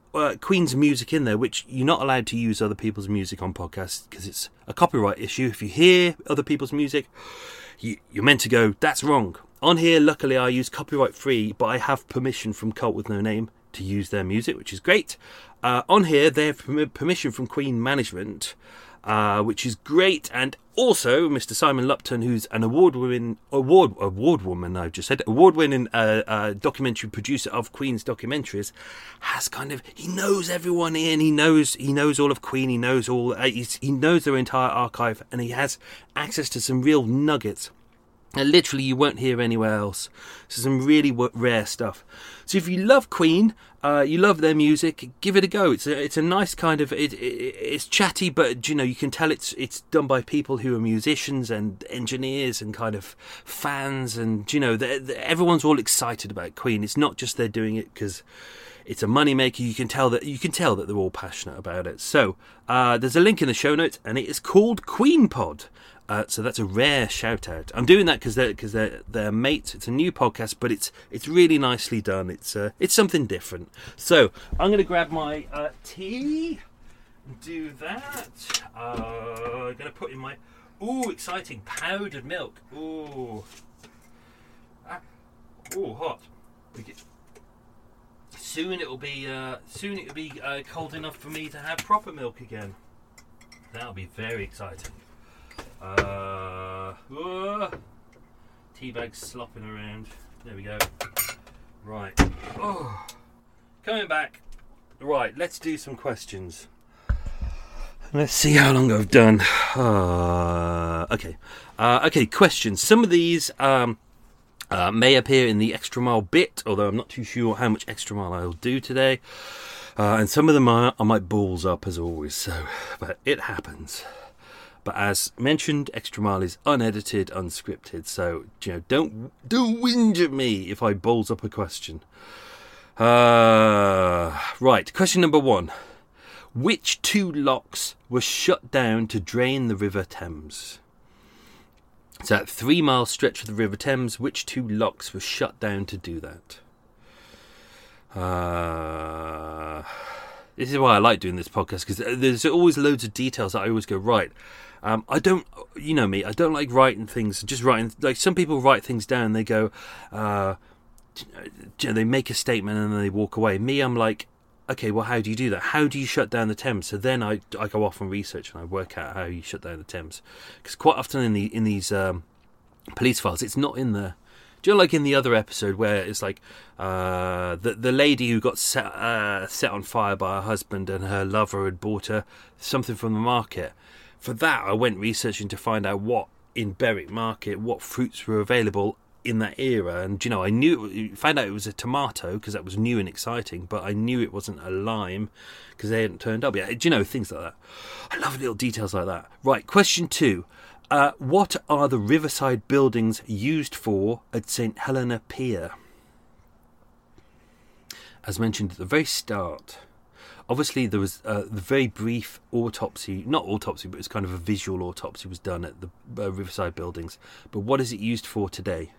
uh, Queen's music in there, which you're not allowed to use other people's music on podcasts because it's a copyright issue. If you hear other people's music, you, you're meant to go, that's wrong. On here, luckily, I use copyright free, but I have permission from Cult With No Name to use their music, which is great. Uh, on here, they have permission from Queen Management, uh, which is great. And also, Mister Simon Lupton, who's an award-winning award award woman, I just said award-winning uh, uh, documentary producer of Queen's documentaries, has kind of he knows everyone in. He knows he knows all of Queen. He knows all. Uh, he's, he knows their entire archive, and he has access to some real nuggets. And literally, you won't hear anywhere else. So some really rare stuff. So if you love Queen, uh, you love their music, give it a go. It's a it's a nice kind of it, it. It's chatty, but you know you can tell it's it's done by people who are musicians and engineers and kind of fans, and you know they're, they're, everyone's all excited about Queen. It's not just they're doing it because it's a moneymaker. You can tell that you can tell that they're all passionate about it. So uh, there's a link in the show notes, and it is called Queen Pod. Uh, so that's a rare shout out. I'm doing that because they're because they're they're mates. It's a new podcast, but it's it's really nicely done. It's uh, it's something different. So I'm going to grab my uh, tea and do that. Uh, I'm going to put in my ooh exciting powdered milk. Ooh, ah, ooh hot. Soon it will be uh, soon it will be uh, cold enough for me to have proper milk again. That'll be very exciting. Uh, uh, tea bag slopping around. There we go. Right. Oh, coming back. Right, let's do some questions. Let's see how long I've done. Uh, okay. Uh, okay, questions. Some of these um, uh, may appear in the extra mile bit, although I'm not too sure how much extra mile I'll do today. Uh, and some of them are, I might balls up as always. So, but it happens. But as mentioned, Extra Mile is unedited, unscripted, so you know, don't don't whinge at me if I balls up a question. Uh, right, question number one: which two locks were shut down to drain the River Thames? So, that three-mile stretch of the River Thames, which two locks were shut down to do that? Uh, this is why I like doing this podcast, because there's always loads of details that I always go right. Um, I don't, you know me, I don't like writing things, just writing, like some people write things down and they go, uh, you know, they make a statement and then they walk away. Me, I'm like, okay, well, how do you do that? How do you shut down the Thames? So then I, I go off and research and I work out how you shut down the Thames. Because quite often in the in these um, police files, it's not in the, do you know, like in the other episode where it's like uh, the the lady who got set, uh, set on fire by her husband and her lover had bought her something from the market. For that, I went researching to find out what in Berwick Market, what fruits were available in that era. And, you know, I knew, found out it was a tomato because that was new and exciting, but I knew it wasn't a lime because they hadn't turned up yet. Do you know, things like that. I love little details like that. Right, question two. Uh, what are the riverside buildings used for at St Helena Pier? As mentioned at the very start, obviously, there was uh, the very brief autopsy, not autopsy, but it's kind of a visual autopsy was done at the uh, Riverside buildings. But what is it used for today?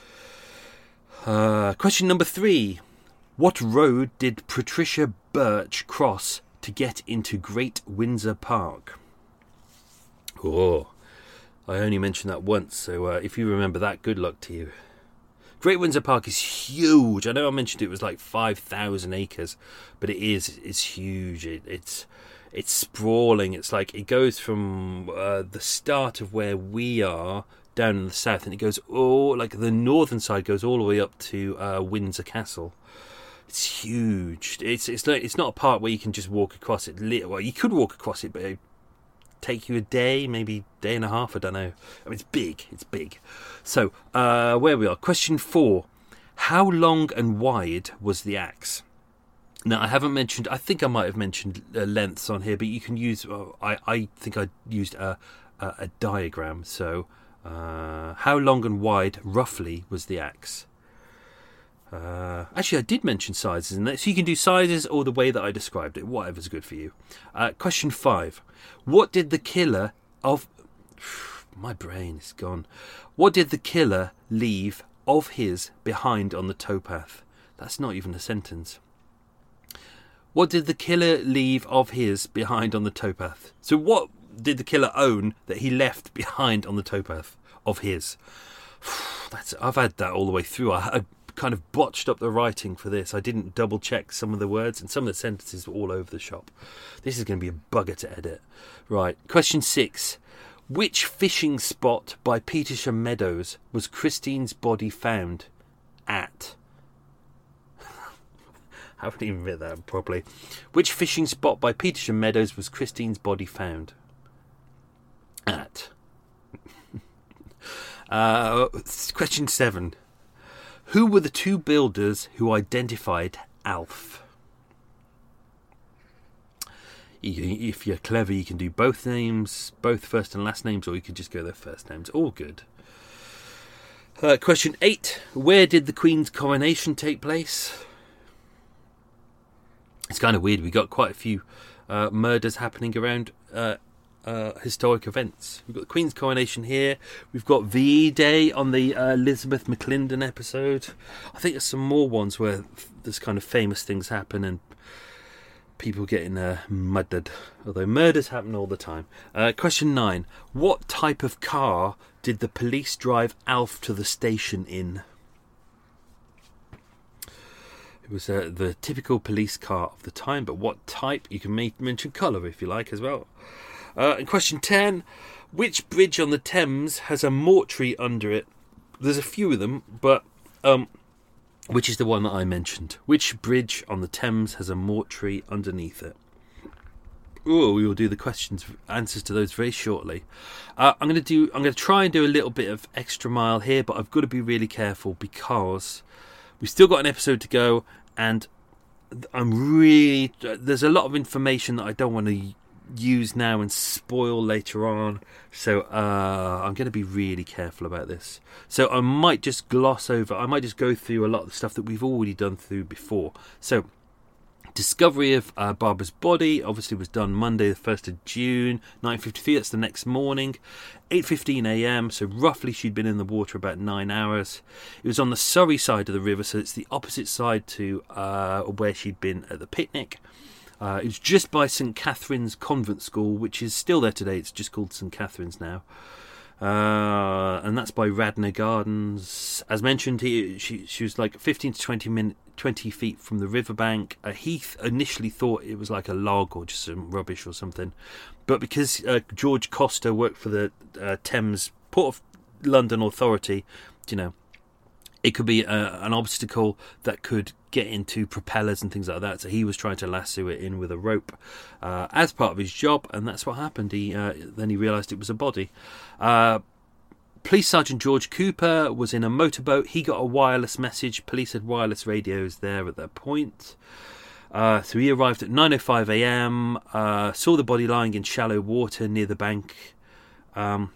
Uh, question number three. What road did Patricia Birch cross to get into Great Windsor Park? Oh, I only mentioned that once, so uh, if you remember that, good luck to you. Great Windsor Park is huge. I know I mentioned it was like five thousand acres, but it is it's huge. It, it's it's sprawling. It's like it goes from uh, the start of where we are down in the south, and it goes all like the northern side goes all the way up to uh, Windsor Castle. It's huge. It's it's like it's not a part where you can just walk across it. Well, you could walk across it, but it take you a day, maybe day and a half, I don't know. I mean, it's big, it's big. So, uh, where we are. Question four. How long and wide was the axe? Now, I haven't mentioned, I think I might have mentioned uh, lengths on here, but you can use, uh, I, I think I used a, a, a diagram. So, uh, how long and wide, roughly, was the axe? Uh, actually, I did mention sizes in that, so you can do sizes or the way that I described it, whatever's good for you. Uh, question five. What did the killer of... My brain is gone. What did the killer leave of his behind on the towpath? That's not even a sentence. What did the killer leave of his behind on the towpath? So what did the killer own that he left behind on the towpath of his? That's I've had that all the way through. I, I kind of botched up the writing for this. I didn't double check some of the words, and some of the sentences were all over the shop. This is going to be a bugger to edit. Right, question six. Which fishing spot by Petersham Meadows was Christine's body found at? I haven't even read that properly. Which fishing spot by Petersham Meadows was Christine's body found at? uh, question seven. Who were the two builders who identified Alf? If you're clever, you can do both names, both first and last names, or you could just go their first names. All good. Uh, question eight. Where did the Queen's coronation take place? It's kind of weird. We got quite a few uh, murders happening around uh, uh, historic events. We've got the Queen's coronation here. We've got V E Day on the uh, Elizabeth McClendon episode. I think there's some more ones where there's kind of famous things happen and people getting uh, murdered, although murders happen all the time. Uh, question nine. What type of car did the police drive Alf to the station in? It was uh, the typical police car of the time, but what type? You can make, mention colour if you like as well. Uh, and question ten. Which bridge on the Thames has a mortuary under it? There's a few of them, but... um. Which is the one that I mentioned? Which bridge on the Thames has a mortuary underneath it? Oh, we will do the questions, answers to those very shortly. Uh, I'm going to do. I'm going to try and do a little bit of extra mile here, but I've got to be really careful because we've still got an episode to go, and I'm really. There's a lot of information that I don't want to use now and spoil later on, so uh, I'm going to be really careful about this. So I might just gloss over, I might just go through a lot of the stuff that we've already done through before. So discovery of uh, Barbara's body obviously was done Monday the first of June nineteen fifty-three. That's the next morning, eight fifteen a.m. so roughly she'd been in the water about nine hours. It was on the Surrey side of the river, so it's the opposite side to uh, where she'd been at the picnic. Uh, it was just by St Catherine's Convent School, which is still there today. It's just called St Catherine's now. Uh, and that's by Radnor Gardens. As mentioned, he, she, she was like fifteen to twenty, min, twenty feet from the riverbank. Uh, Heath initially thought it was like a log or just some rubbish or something. But because uh, George Costa worked for the uh, Thames Port of London Authority, you know, it could be uh, an obstacle that could get into propellers and things like that. So he was trying to lasso it in with a rope uh, as part of his job, and that's what happened. He uh, then he realised it was a body. Uh, Police Sergeant George Cooper was in a motorboat. He got a wireless message. Police had wireless radios there at that point. Uh, so he arrived at nine oh five a.m, uh, saw the body lying in shallow water near the bank. Um,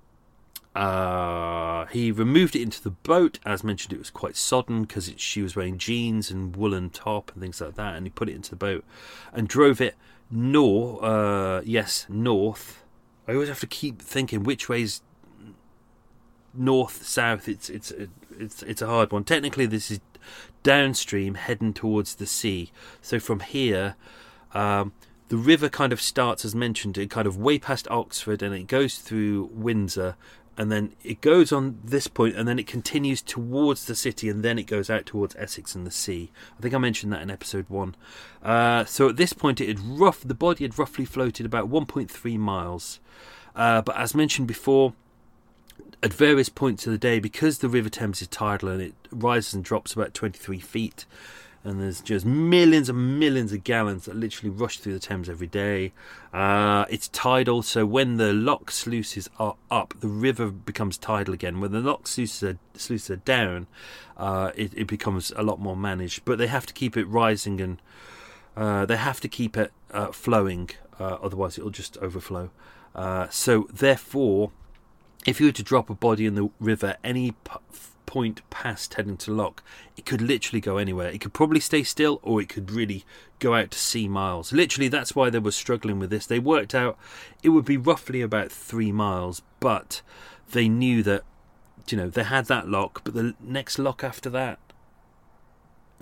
Uh, he removed it into the boat. As mentioned, it was quite sodden because she was wearing jeans and woolen top and things like that, and he put it into the boat and drove it north. Uh, yes, north. I always have to keep thinking which way's north, south. It's it's it's it's a hard one. Technically, this is downstream, heading towards the sea. So from here, um, the river kind of starts, as mentioned, it kind of way past Oxford, and it goes through Windsor. And then it goes on this point, and then it continues towards the city, and then it goes out towards Essex and the sea. I think I mentioned that in episode one. Uh, so at this point, it had rough the body had roughly floated about one point three miles. Uh, but as mentioned before, at various points of the day, because the River Thames is tidal and it rises and drops about twenty-three feet, and there's just millions and millions of gallons that literally rush through the Thames every day. Uh, it's tidal, so when the lock sluices are up, the river becomes tidal again. When the lock sluices are, sluices are down, uh, it, it becomes a lot more managed. But they have to keep it rising, and uh, they have to keep it uh, flowing, uh, otherwise it'll just overflow. Uh, so therefore, if you were to drop a body in the river any p- point past Teddington Lock, it could literally go anywhere. It could probably stay still, or it could really go out to sea miles. Literally, that's why they were struggling with this. They worked out it would be roughly about three miles, but they knew that, you know, they had that lock, but the next lock after that,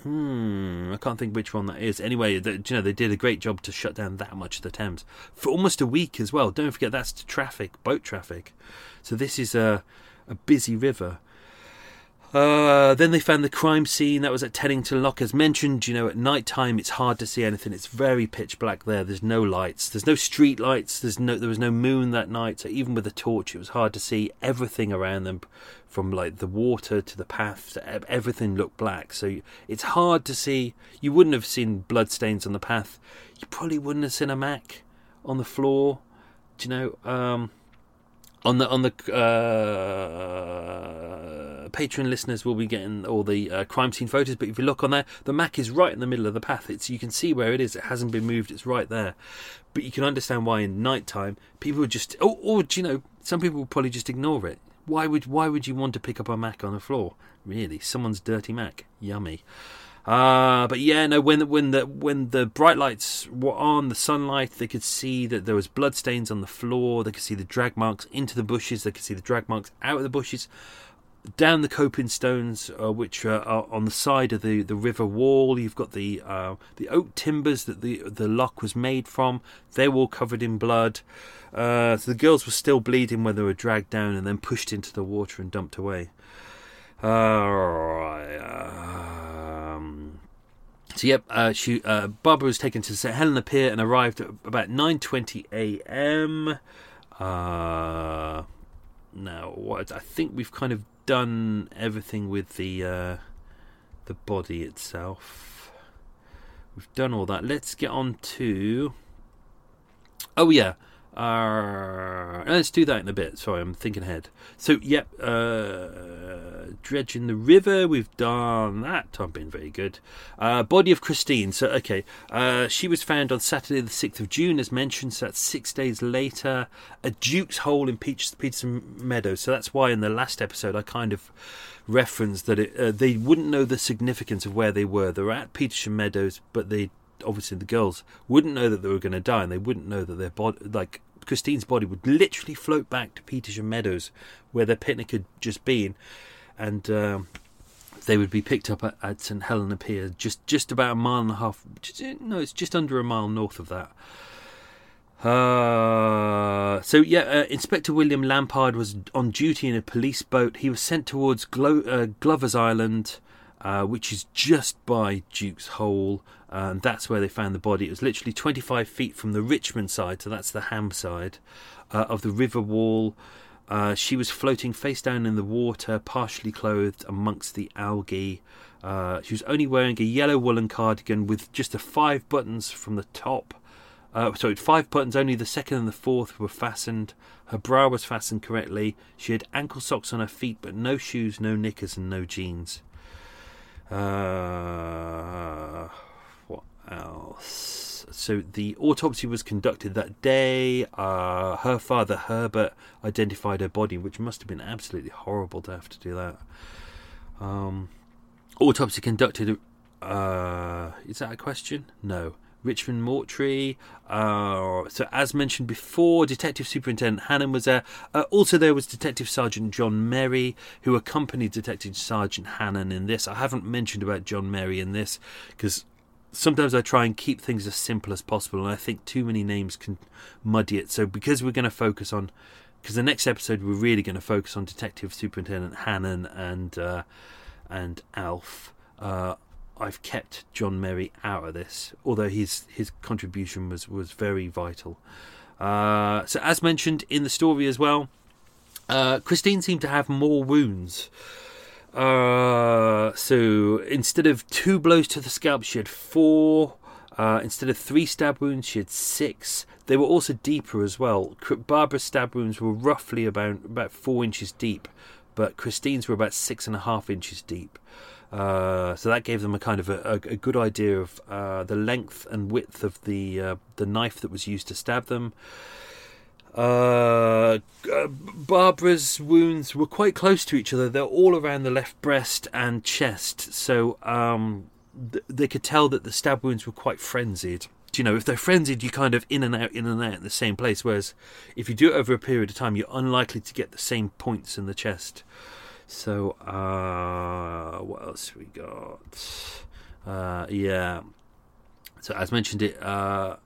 Hmm, I can't think which one that is. Anyway, the, you know, they did a great job to shut down that much of the Thames for almost a week as well. Don't forget that's traffic, boat traffic. So this is a a busy river. Uh, then they found the crime scene. That was at Teddington Lock. As mentioned, you know, at night time it's hard to see anything. It's very pitch black there. There's no lights. There's no street lights. There's no. There was no moon that night. So even with a torch, it was hard to see everything around them, from like the water to the path. To everything looked black. So it's hard to see. You wouldn't have seen bloodstains on the path. You probably wouldn't have seen a Mac on the floor. Do you know? Um, On the on the uh, Patreon listeners will be getting all the uh, crime scene photos, but if you look on there, the Mac is right in the middle of the path. It's you can see where it is. It hasn't been moved. It's right there. But you can understand why in night time people would just, or, or you know, some people would probably just ignore it. Why would why would you want to pick up a Mac on the floor? Really, someone's dirty Mac. Yummy. Uh, but yeah, no. When the, when the when the bright lights were on, the sunlight, they could see that there was blood stains on the floor. They could see the drag marks into the bushes. They could see the drag marks out of the bushes, down the coping stones, uh, which uh, are on the side of the, the river wall. You've got the uh, the oak timbers that the the lock was made from. They were all covered in blood. Uh, so the girls were still bleeding when they were dragged down and then pushed into the water and dumped away. Uh, um, so yep, uh, she, uh, Barbara was taken to St Helena Pier and arrived at about nine twenty a.m. Uh, now, what I think we've kind of done everything with the uh, the body itself. We've done all that. Let's get on to. Oh yeah. Uh, let's do that in a bit. Sorry, I'm thinking ahead. So, yep, uh, dredging the river. We've done that. I've been very good. Uh, body of Christine. So, okay, uh, she was found on Saturday, the sixth of June, as mentioned. So that's six days later at Duke's Hole in Peach, Peterson Meadows. So that's why in the last episode I kind of referenced that it, uh, they wouldn't know the significance of where they were. They were at Peterson Meadows, but they obviously the girls wouldn't know that they were going to die, and they wouldn't know that their body, like Christine's body, would literally float back to Petersham Meadows, where their picnic had just been, and um, they would be picked up at, at St Helena Pier, just just about a mile and a half. Just, no, it's just under a mile north of that. Uh, so yeah, uh, Inspector William Lampard was on duty in a police boat. He was sent towards Glo- uh, Glover's Island, uh, which is just by Duke's Hole. Uh, and that's where they found the body. It was literally twenty-five feet from the Richmond side, so that's the Ham side, uh, of the river wall. Uh, she was floating face down in the water, partially clothed amongst the algae. Uh, she was only wearing a yellow woolen cardigan with just the five buttons from the top. Uh, sorry, five buttons, only the second and the fourth were fastened. Her bra was fastened correctly. She had ankle socks on her feet, but no shoes, no knickers, and no jeans. Uh... else. So the autopsy was conducted that day. Uh, her father Herbert identified her body, which must have been absolutely horrible to have to do that. Um, autopsy conducted. Uh, is that a question? No. Richmond Mortuary. Uh, so as mentioned before, Detective Superintendent Hannon was there. Uh, also there was Detective Sergeant John Merry, who accompanied Detective Sergeant Hannon in this. I haven't mentioned about John Merry in this because sometimes I try and keep things as simple as possible, and I think too many names can muddy it. So because we're going to focus on, because the next episode we're really going to focus on Detective Superintendent Hannon and uh, and Alf, uh, I've kept John Merry out of this, although his his contribution was, was very vital. Uh, so as mentioned in the story as well, uh, Christine seemed to have more wounds. Uh, so instead of two blows to the scalp, she had four. Uh, instead of three stab wounds, she had six. They were also deeper as well. Barbara's stab wounds were roughly about about four inches deep, but Christine's were about six and a half inches deep. Uh, so that gave them a kind of a, a, a good idea of uh, the length and width of the uh, the knife that was used to stab them. Uh, Barbara's wounds were quite close to each other. They're all around the left breast and chest, so um, th- they could tell that the stab wounds were quite frenzied. You know, if they're frenzied, you kind of in and out, in and out in the same place, whereas if you do it over a period of time, you're unlikely to get the same points in the chest. So, uh, what else we got? Uh, yeah. So as mentioned, it uh,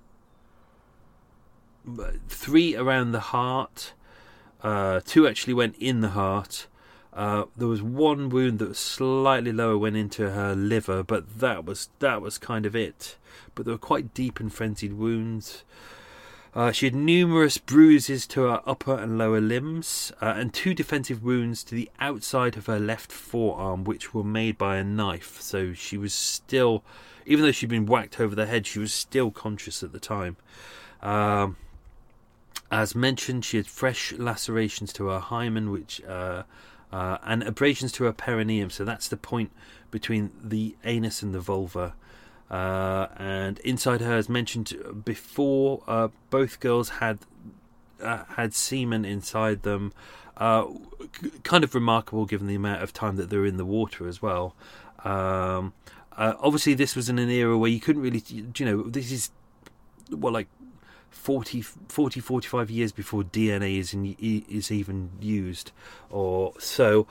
three around the heart. Uh, two actually went in the heart. Uh, there was one wound that was slightly lower, went into her liver, but that was that was kind of it. But they were quite deep and frenzied wounds. Uh, she had numerous bruises to her upper and lower limbs, uh, and two defensive wounds to the outside of her left forearm, which were made by a knife. So she was still, even though she'd been whacked over the head, she was still conscious at the time. Um, as mentioned, she had fresh lacerations to her hymen, which uh, uh, and abrasions to her perineum. So that's the point between the anus and the vulva. Uh, and inside her, as mentioned before, uh, both girls had uh, had semen inside them. Uh, c- kind of remarkable given the amount of time that they were in the water as well. Um, uh, obviously, this was in an era where you couldn't really, you know, this is what, like forty, forty, forty-five years before D N A is in, is even used, or so.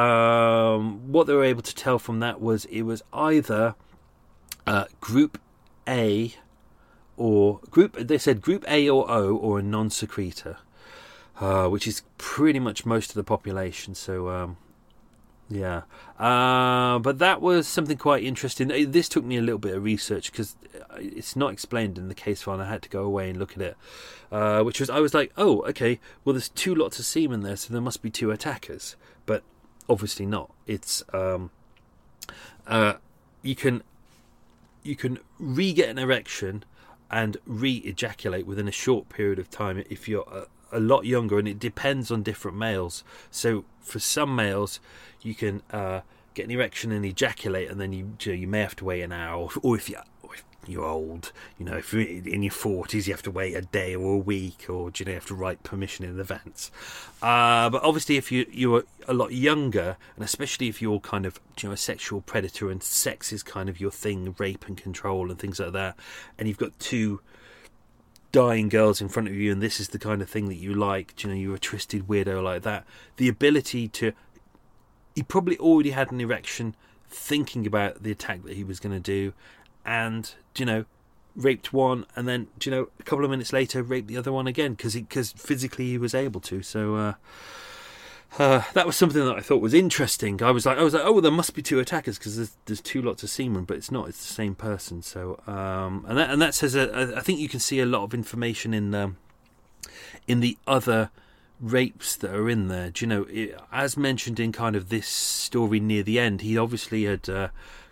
Um, what they were able to tell from that was it was either Uh, group A or group they said group A or O, or a non-secretor, uh, which is pretty much most of the population. So um, yeah, uh, but that was something quite interesting. This took me a little bit of research because it's not explained in the case file. I had to go away and look at it, uh, which was I was like, oh, okay, well, there's two lots of semen there, so there must be two attackers, but obviously not. It's um, uh, you can. You can re-get an erection and re-ejaculate within a short period of time if you're a, a lot younger, and it depends on different males. So for some males, you can uh, get an erection and ejaculate, and then you you, know, you may have to wait an hour, or if you or if you're old, you know, if you're in your forties, you have to wait a day or a week, or you know, you have to write permission in advance. Uh, but obviously, if you you're a lot younger, and especially if you're kind of, you know, a sexual predator and sex is kind of your thing, rape and control and things like that, and you've got two dying girls in front of you, and this is the kind of thing that you like, you know, you're a twisted weirdo like that, the ability to, he probably already had an erection thinking about the attack that he was going to do, and, you know, raped one, and then, you know, a couple of minutes later raped the other one again, because because physically he was able to. So uh, uh, that was something that I thought was interesting. I was like, I was like, oh, well, there must be two attackers because there's there's two lots of semen, but it's not. It's the same person. So um, and that and that says, uh, I think you can see a lot of information in um, in the other rapes that are in there. Do you know, it, as mentioned in kind of this story near the end, he obviously had. Uh,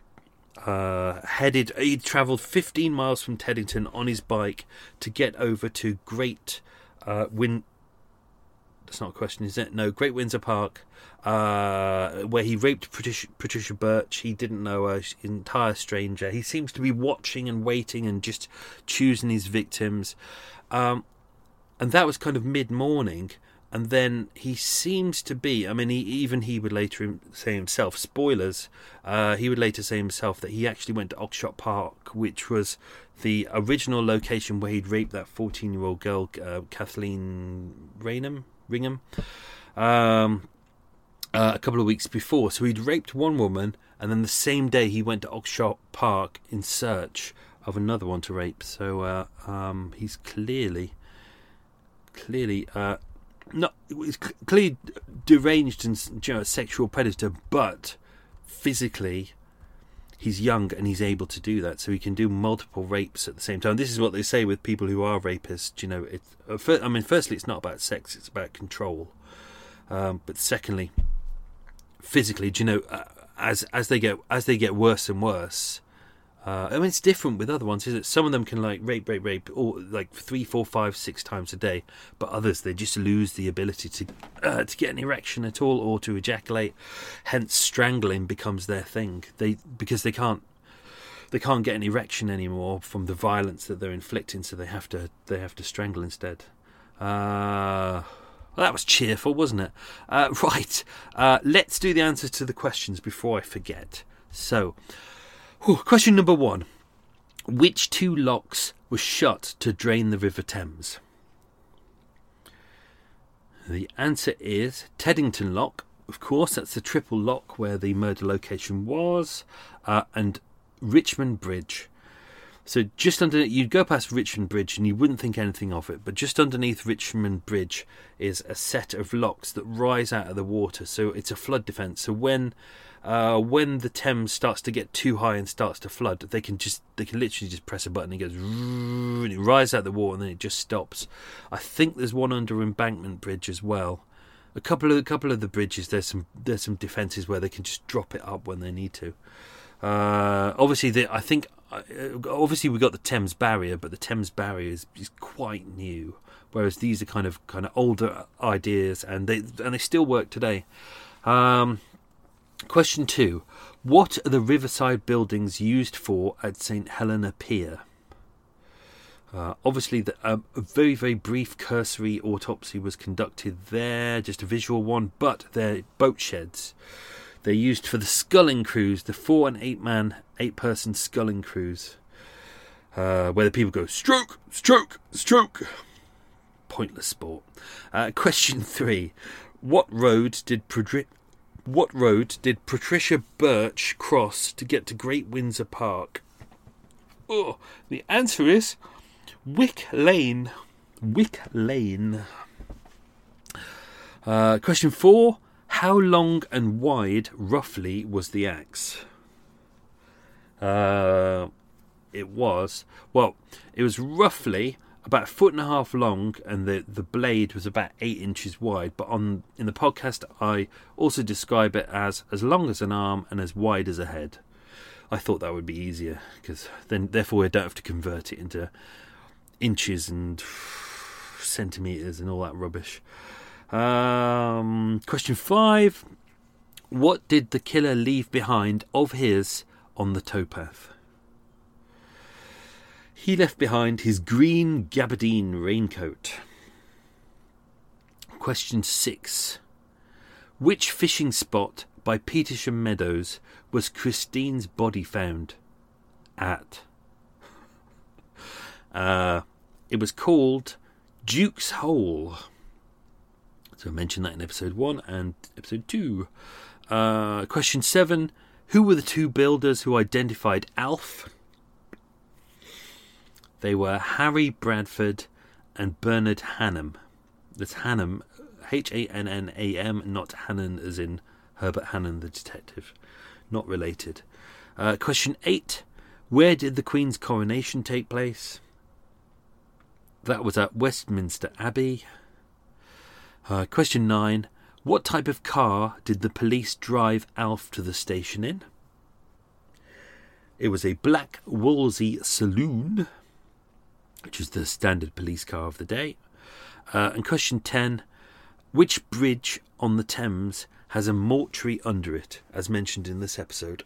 Uh, headed, he travelled fifteen miles from Teddington on his bike to get over to Great uh, Win. That's not a question, is it? No, Great Windsor Park, uh, where he raped Patricia, Patricia Birch. He didn't know her, entire stranger. He seems to be watching and waiting and just choosing his victims. Um, and that was kind of mid-morning. And then he seems to be, I mean, he, even he would later say himself, spoilers, uh, he would later say himself that he actually went to Oxshott Park, which was the original location where he'd raped that fourteen-year-old girl, uh, Kathleen Raynham, Ringham, um, uh, a couple of weeks before. So he'd raped one woman, and then the same day he went to Oxshott Park in search of another one to rape. So uh, um, he's clearly, clearly... Uh, Not it's clearly deranged and, you know, a sexual predator, but physically he's young and he's able to do that, so he can do multiple rapes at the same time. This is what they say with people who are rapists. You know, it's, I mean, firstly, it's not about sex; it's about control. Um, but secondly, physically, do you know, uh, as as they get as they get worse and worse. Uh, I mean, it's different with other ones, isn't it? Some of them can like rape, rape, rape, or like three, four, five, six times a day. But others, they just lose the ability to uh, to get an erection at all, or to ejaculate. Hence, strangling becomes their thing. They because they can't they can't get an erection anymore from the violence that they're inflicting, so they have to they have to strangle instead. Uh, well, that was cheerful, wasn't it? Uh, right, uh, let's do the answers to the questions before I forget. So. Whew, question number one. Which two locks were shut to drain the River Thames? The answer is Teddington Lock. Of course, that's the triple lock where the murder location was. Uh, and Richmond Bridge. So just under, you'd go past Richmond Bridge and you wouldn't think anything of it, but just underneath Richmond Bridge is a set of locks that rise out of the water. So it's a flood defence. So when uh, when the Thames starts to get too high and starts to flood, they can just they can literally just press a button and it goes and it rises out of the water and then it just stops. I think there's one under Embankment Bridge as well. A couple of a couple of the bridges, there's some there's some defences where they can just drop it up when they need to. Uh, obviously, the, I think. Obviously, we got the Thames Barrier, but the Thames Barrier is, is quite new. Whereas these are kind of kind of older ideas, and they and they still work today. Um, question two: what are the riverside buildings used for at Saint Helena Pier? Uh, obviously, the, um, a very very brief cursory autopsy was conducted there, just a visual one. But they're boat sheds. They're used for the sculling crews, the four and eight man, eight person sculling crews, uh, where the people go stroke, stroke, stroke. Pointless sport. Uh, question three: What road did Prodri- What road did Patricia Birch cross to get to Great Windsor Park? Oh, the answer is Wick Lane. Wick Lane. Uh, question four. How long and wide, roughly, was the axe? Uh, it was, well, it was roughly about a foot and a half long, and the, the blade was about eight inches wide. But on in the podcast, I also describe it as as long as an arm and as wide as a head. I thought that would be easier, because then, therefore, I don't have to convert it into inches and centimetres and all that rubbish. Um, question five. What did the killer leave behind of his on the towpath? He left behind his green gabardine raincoat. Question six. Which fishing spot by Petersham Meadows was Christine's body found at? Uh, it was called Duke's Hole. So I mentioned that in episode one and episode two. Uh, question seven. Who were the two builders who identified Alf? They were Harry Bradford and Bernard Hannam. That's Hannam, H A N N A M, not Hannon as in Herbert Hannon the detective. Not related. Uh, question eight. Where did the Queen's coronation take place? That was at Westminster Abbey. Uh, question nine. What type of car did the police drive Alf to the station in? It was a black Wolsey saloon, which is the standard police car of the day. Uh, and question ten. Which bridge on the Thames has a mortuary under it, as mentioned in this episode?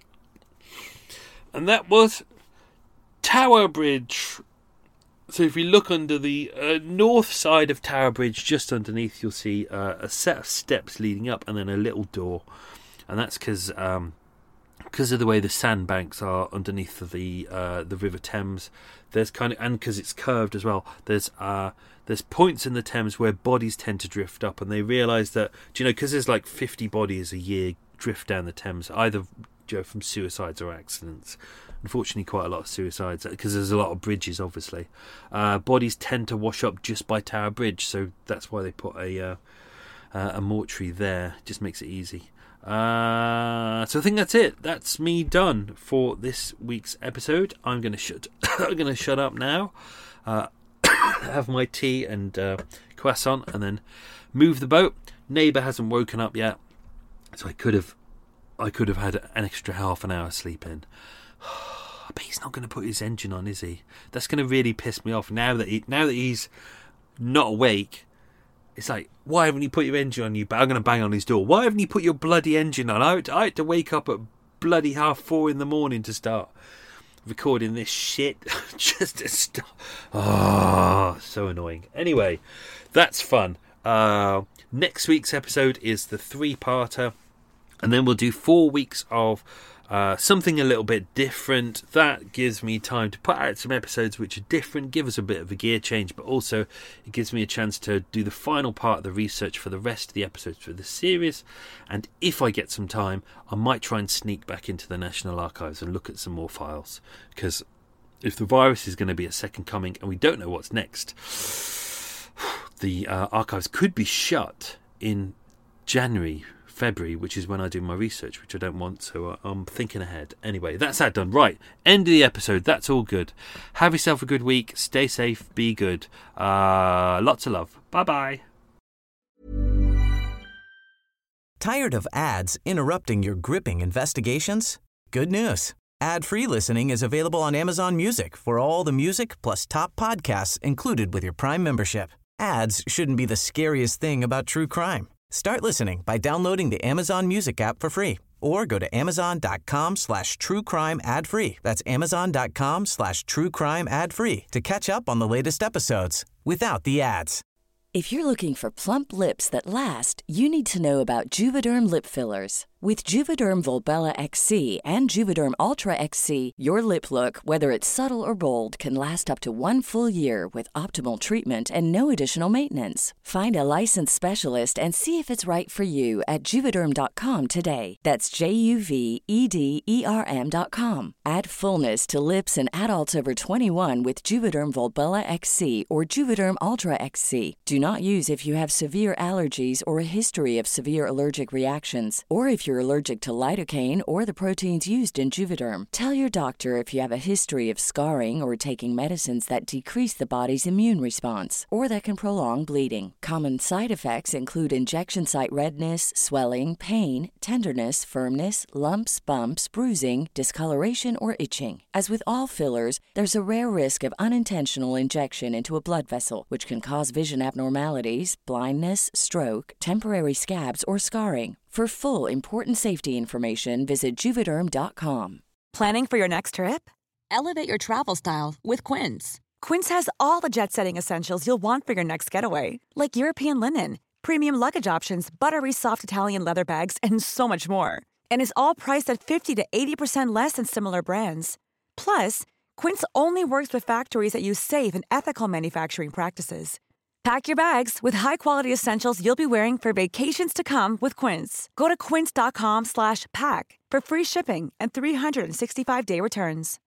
And that was Tower Bridge. So if we look under the uh, north side of Tower Bridge, just underneath, you'll see uh, a set of steps leading up and then a little door. And that's because um, because of the way the sandbanks are underneath the uh, the River Thames. There's kind of, and because it's curved as well, there's uh, there's points in the Thames where bodies tend to drift up, and they realise that, do you know, because there's like fifty bodies a year drift down the Thames, either, you know, from suicides or accidents. Unfortunately, quite a lot of suicides, because there's a lot of bridges, obviously. Uh, bodies tend to wash up just by Tower Bridge, so that's why they put a uh, uh, a mortuary there. Just makes it easy. Uh, so I think that's it. That's me done for this week's episode. I'm going to shut. I'm going to shut up now. Uh, have my tea and uh, croissant, and then move the boat. Neighbour hasn't woken up yet, so I could have. I could have had an extra half an hour sleep in. But he's not going to put his engine on, is he? That's going to really piss me off now that he, now that he's not awake. It's like, why haven't you put your engine on? You, I'm going to bang on his door. Why haven't you put your bloody engine on? I had, to, I had to wake up at bloody half four in the morning to start recording this shit. Just to start. Oh, so annoying. Anyway, that's fun. Uh, next week's episode is the three-parter, and then we'll do four weeks of Uh, something a little bit different. That gives me time to put out some episodes which are different, give us a bit of a gear change, but also it gives me a chance to do the final part of the research for the rest of the episodes for the series. And if I get some time, I might try and sneak back into the National Archives and look at some more files, because if the virus is going to be a second coming and we don't know what's next, the uh, archives could be shut in January, February, which is when I do my research, which I don't want, so I'm thinking ahead. Anyway, that's that done. Right, end of the episode. That's all good. Have yourself a good week. Stay safe. Be good. Uh, lots of love. Bye-bye. Tired of ads interrupting your gripping investigations? Good news. Ad-free listening is available on Amazon Music for all the music plus top podcasts included with your Prime membership. Ads shouldn't be the scariest thing about true crime. Start listening by downloading the Amazon Music app for free or go to amazon.com slash true crime ad free. That's amazon.com slash true crime ad free to catch up on the latest episodes without the ads. If you're looking for plump lips that last, you need to know about Juvederm lip fillers. With Juvederm Volbella X C and Juvederm Ultra X C, your lip look, whether it's subtle or bold, can last up to one full year with optimal treatment and no additional maintenance. Find a licensed specialist and see if it's right for you at Juvederm dot com today. That's J U V E D E R M dot com. Add fullness to lips in adults over twenty-one with Juvederm Volbella X C or Juvederm Ultra X C. Do not use if you have severe allergies or a history of severe allergic reactions, or if you're allergic to lidocaine or the proteins used in Juvederm. Tell your doctor if you have a history of scarring or taking medicines that decrease the body's immune response or that can prolong bleeding. Common side effects include injection site redness, swelling, pain, tenderness, firmness, lumps, bumps, bruising, discoloration, or itching. As with all fillers, there's a rare risk of unintentional injection into a blood vessel, which can cause vision abnormalities, blindness, stroke, temporary scabs, or scarring. For full, important safety information, visit Juvederm dot com. Planning for your next trip? Elevate your travel style with Quince. Quince has all the jet-setting essentials you'll want for your next getaway, like European linen, premium luggage options, buttery soft Italian leather bags, and so much more. And is all priced at fifty to eighty percent less than similar brands. Plus, Quince only works with factories that use safe and ethical manufacturing practices. Pack your bags with high-quality essentials you'll be wearing for vacations to come with Quince. Go to quince.com slash pack for free shipping and three sixty-five day returns.